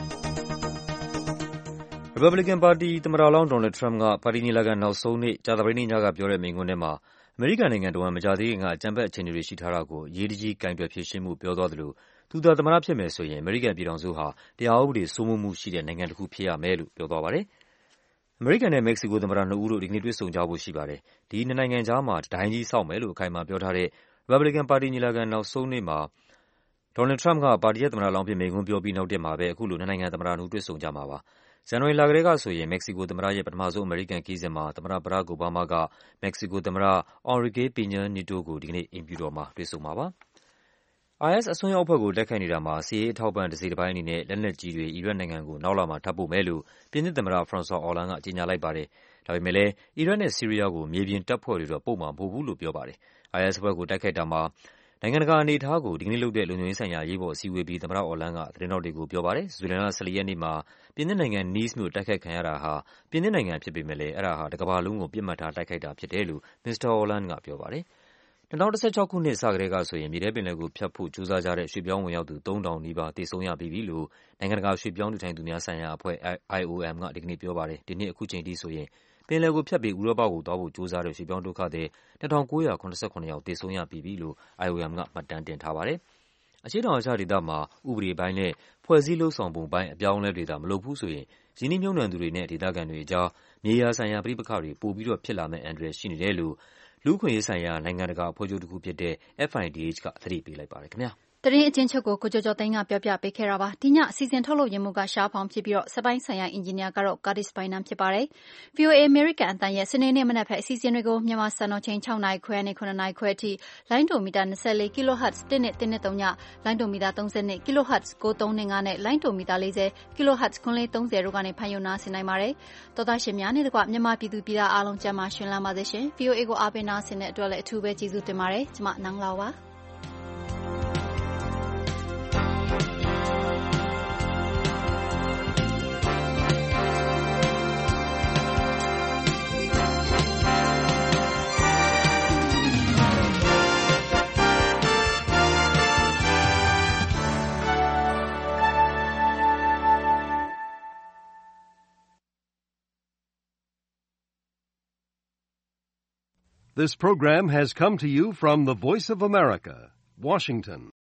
Republican ပါတီသမ္မတလောင်း Donald Trump ကပါတီညီလာခံနောက်ဆုံးနေ့ကြာသပတေးနေ့ညကပြောတဲ့မိန့်ခွန်းထဲမှာအမေရိကန်နိုင်ငံတဝှမ်းမကြာသေးခင်ကအကြမ်းဖက်အခြေအနေတွေရှိထားတာကိုအရေးတကြီးကိုင်တွယ်ဖြေရှင်းမှုပြောသွားသလိုသူသာသမ္မတဖြစ်မယ်ဆိုရင်အမေရိကန်ပြည်ထောင်စုဟာတရားဥပဒေစိုးမိုးမှုရှိတဲ့နိုင်ငံတစ်ခုဖြစ်ရမယ်လို့ပြောသွားပါတယ်။အမေရိကန်နဲ့မက္ကဆီကိုသမ္မတနှစ်ဦးတို့ဒီကနေ့တွေ့ဆုံကြဖို့ရှိပါတယ်။ဒီနှစ်နိုင်ငံကြားမှာဒိုင်းကြီးဆောက်မယ်လို့အခိုင်အမာပြောထားတဲ့ Republican ပါတီညီလာခံနောက်ဆုံးနေ့မှာDonald Trump ကပါတီရဲ့သမ္မတလောင်းဖြစ်မိန့်ခွန်းပြောပြီးနောက်တည့်မှာပဲအခုလိုနှစ်နိုင်ငံသမ္မတနှစ်ဦးတွေ့ဆုံကြမှာပါ။ဇန်နဝါရီလကတည်းကဆိုရင်မက္ကဆီကိုသမ္မတရဲ့ပထမဆုံးအမေရိကန်ခရီးစဉ်မှာသမ္မတ Barack Obama ကမက္ကဆီကိုသမ္မတ Enrique Peña Nieto ကိုဒီကနေ့အိမ်ဖြူတော်မှာတွေ့ဆုံမှာပါ။ IS အစွန်းရောက်အဖွဲ့ကိုတိုက်ခိုက်နေတာမှာစစ်ရေးအထောက်အပံ့တစိတ်တပိုင်းအနေနဲ့လက်နက်ကြီးတွေအီရတ်နိုင်ငံကိုနောက်လမှာထပ်ပို့မယ်လို့ပြင်သစ်သမ္မတ François Hollande ကကြေညာလိုက်ပါတယ်။ဒါပေမဲ့လည်းအီရတ်နဲ့ဆီးရီးယားကိုမြေပြင်တပ်ဖွဲ့တွေတော့ပို့မှာမဟုတ်ဘူးလို့ပြောပါတယ်။ IS အဖွဲ့ကိုတိုက်ခိုက်တာမှာနိုင်ငံတကာအနေအထားကိုဒီကနေ့လုပ်တဲ့လုံခြုံရေးဆိုင်ရာအရေးပေါ်အစည်းအဝေးပြီးသမ္မတ Hollande ကသတင်းထောက်တွေကိုပြောပါတယ်။ဇူလိုင်လ14ရက်နေ့မှာပြင်သစ်နိုင်ငံ Nice မြို့တိုက်ခိုက်ခံရတာဟာပြင်သစ်နိုင်ငံဖြစ်ပေမဲ့လည်းအဲဒါဟာတကမ္ဘာလုံးကိုပစ်မှတ်ထားတိုက်ခိုက်တာဖြစ်တယ်လို့မစ္စတာ Hollande ကပြောပါတယ်။2016ခုနှစ်စကတည်းကဆိုရင်မြေထဲပင်လယ်ကိုဖြတ်ဖို့ကြိုးစားကြတဲ့ရွှေ့ပြောင်းဝင်ရောက်သူ3000နီးပါးသေဆုံးရပြီးပြီလို့နိုင်ငံတကာရွှေ့ပြောင်းနေထိုင်သူများဆိုင်ရာအဖွဲ့ IOM ကဒီကနေ့ပြောပါတယ်။ဒီနှစ်အခုချိန်ထိဆိုရင်ပင်လယ်ကိုဖြတ်ပြီးဥရောပကိုသွားဖို့ကြိုးစားတဲ့ရွှေ့ပြောင်းဒုက္ခသည်2987ယောက်သေဆုံးရပြီးပြီလို့ IOM ကမှတ်တမ်းတင်ထားပါတယ်။အရှေ့တောင်အာရှဒေသမှာဥပဒေပိုင်းနဲ့ဖွဲ့စည်းလုပ်ဆောင်ပုံပိုင်းအပြောင်းအလဲတွေသာမလုပ်ဘူးဆိုရင်ရင်းနှီးမြှုပ်နှံသူတွေနဲ့ဒေသခံတွေအကြားမြေယာဆိုင်ရာပဋိပက္ခတွေပိုပြီးတော့ဖြစ်လာမယ့်အန္တရာယ်ရှိနေတယ်လို့လူ့အခွင့်အရေးဆိုင်ရာနိုင်ငံတကာအဖွဲ့ချုပ်တစ်ခုဖြစ်တဲ့ FIDH ကသတိပေးလိုက်ပါတယ်ခင်ဗျာ။သတင်းအချင်းချုပ်ကိုကိုကျော်ကျော်သိန်းကပြောပြပေးခဲ့တာပါ။ဒီညအစီအစဉ်ထုတ်လုပ်ရမှုကရှားဖောင်ဖြစ်ပြီးတော့စပိုင်းဆိုင်ရာအင်ဂျင်နီယာကတော့ Curtis Bynum ဖြစ်ပါတယ်။ VOA American အတန်ရဲ့စနေနေ့မနက်ဖက်အစီအစဉ်တွေကိုမြန်မာစံတော်ချိန်6:00နာရီခွဲနဲ့9:00နာရီခွဲအထိလိုင်းဒိုမီတာ24 kHz 1.193ညလိုင်းဒိုမီတာ32 kHz 9395နဲ့လိုင်းဒိုမီတာ40 kHz 9430တို့ကနေဖန်ယုံနာဆင်နိုင်ပါတယ်။သောသားရှင်များနဲ့တကွမြန်မာပြည်သူပြည်သားအားလုံးကျန်းမာရှင်လန်းပါစေရှင်။ VOA ကိုအားပေးနာဆင်တဲ့အတွက်လည်းအထူးပဲကျေးဇူးတင်ပါတယ်။ကျွန်မနန်းလောက်ပါ။ This program has come to you from the Voice of America, Washington.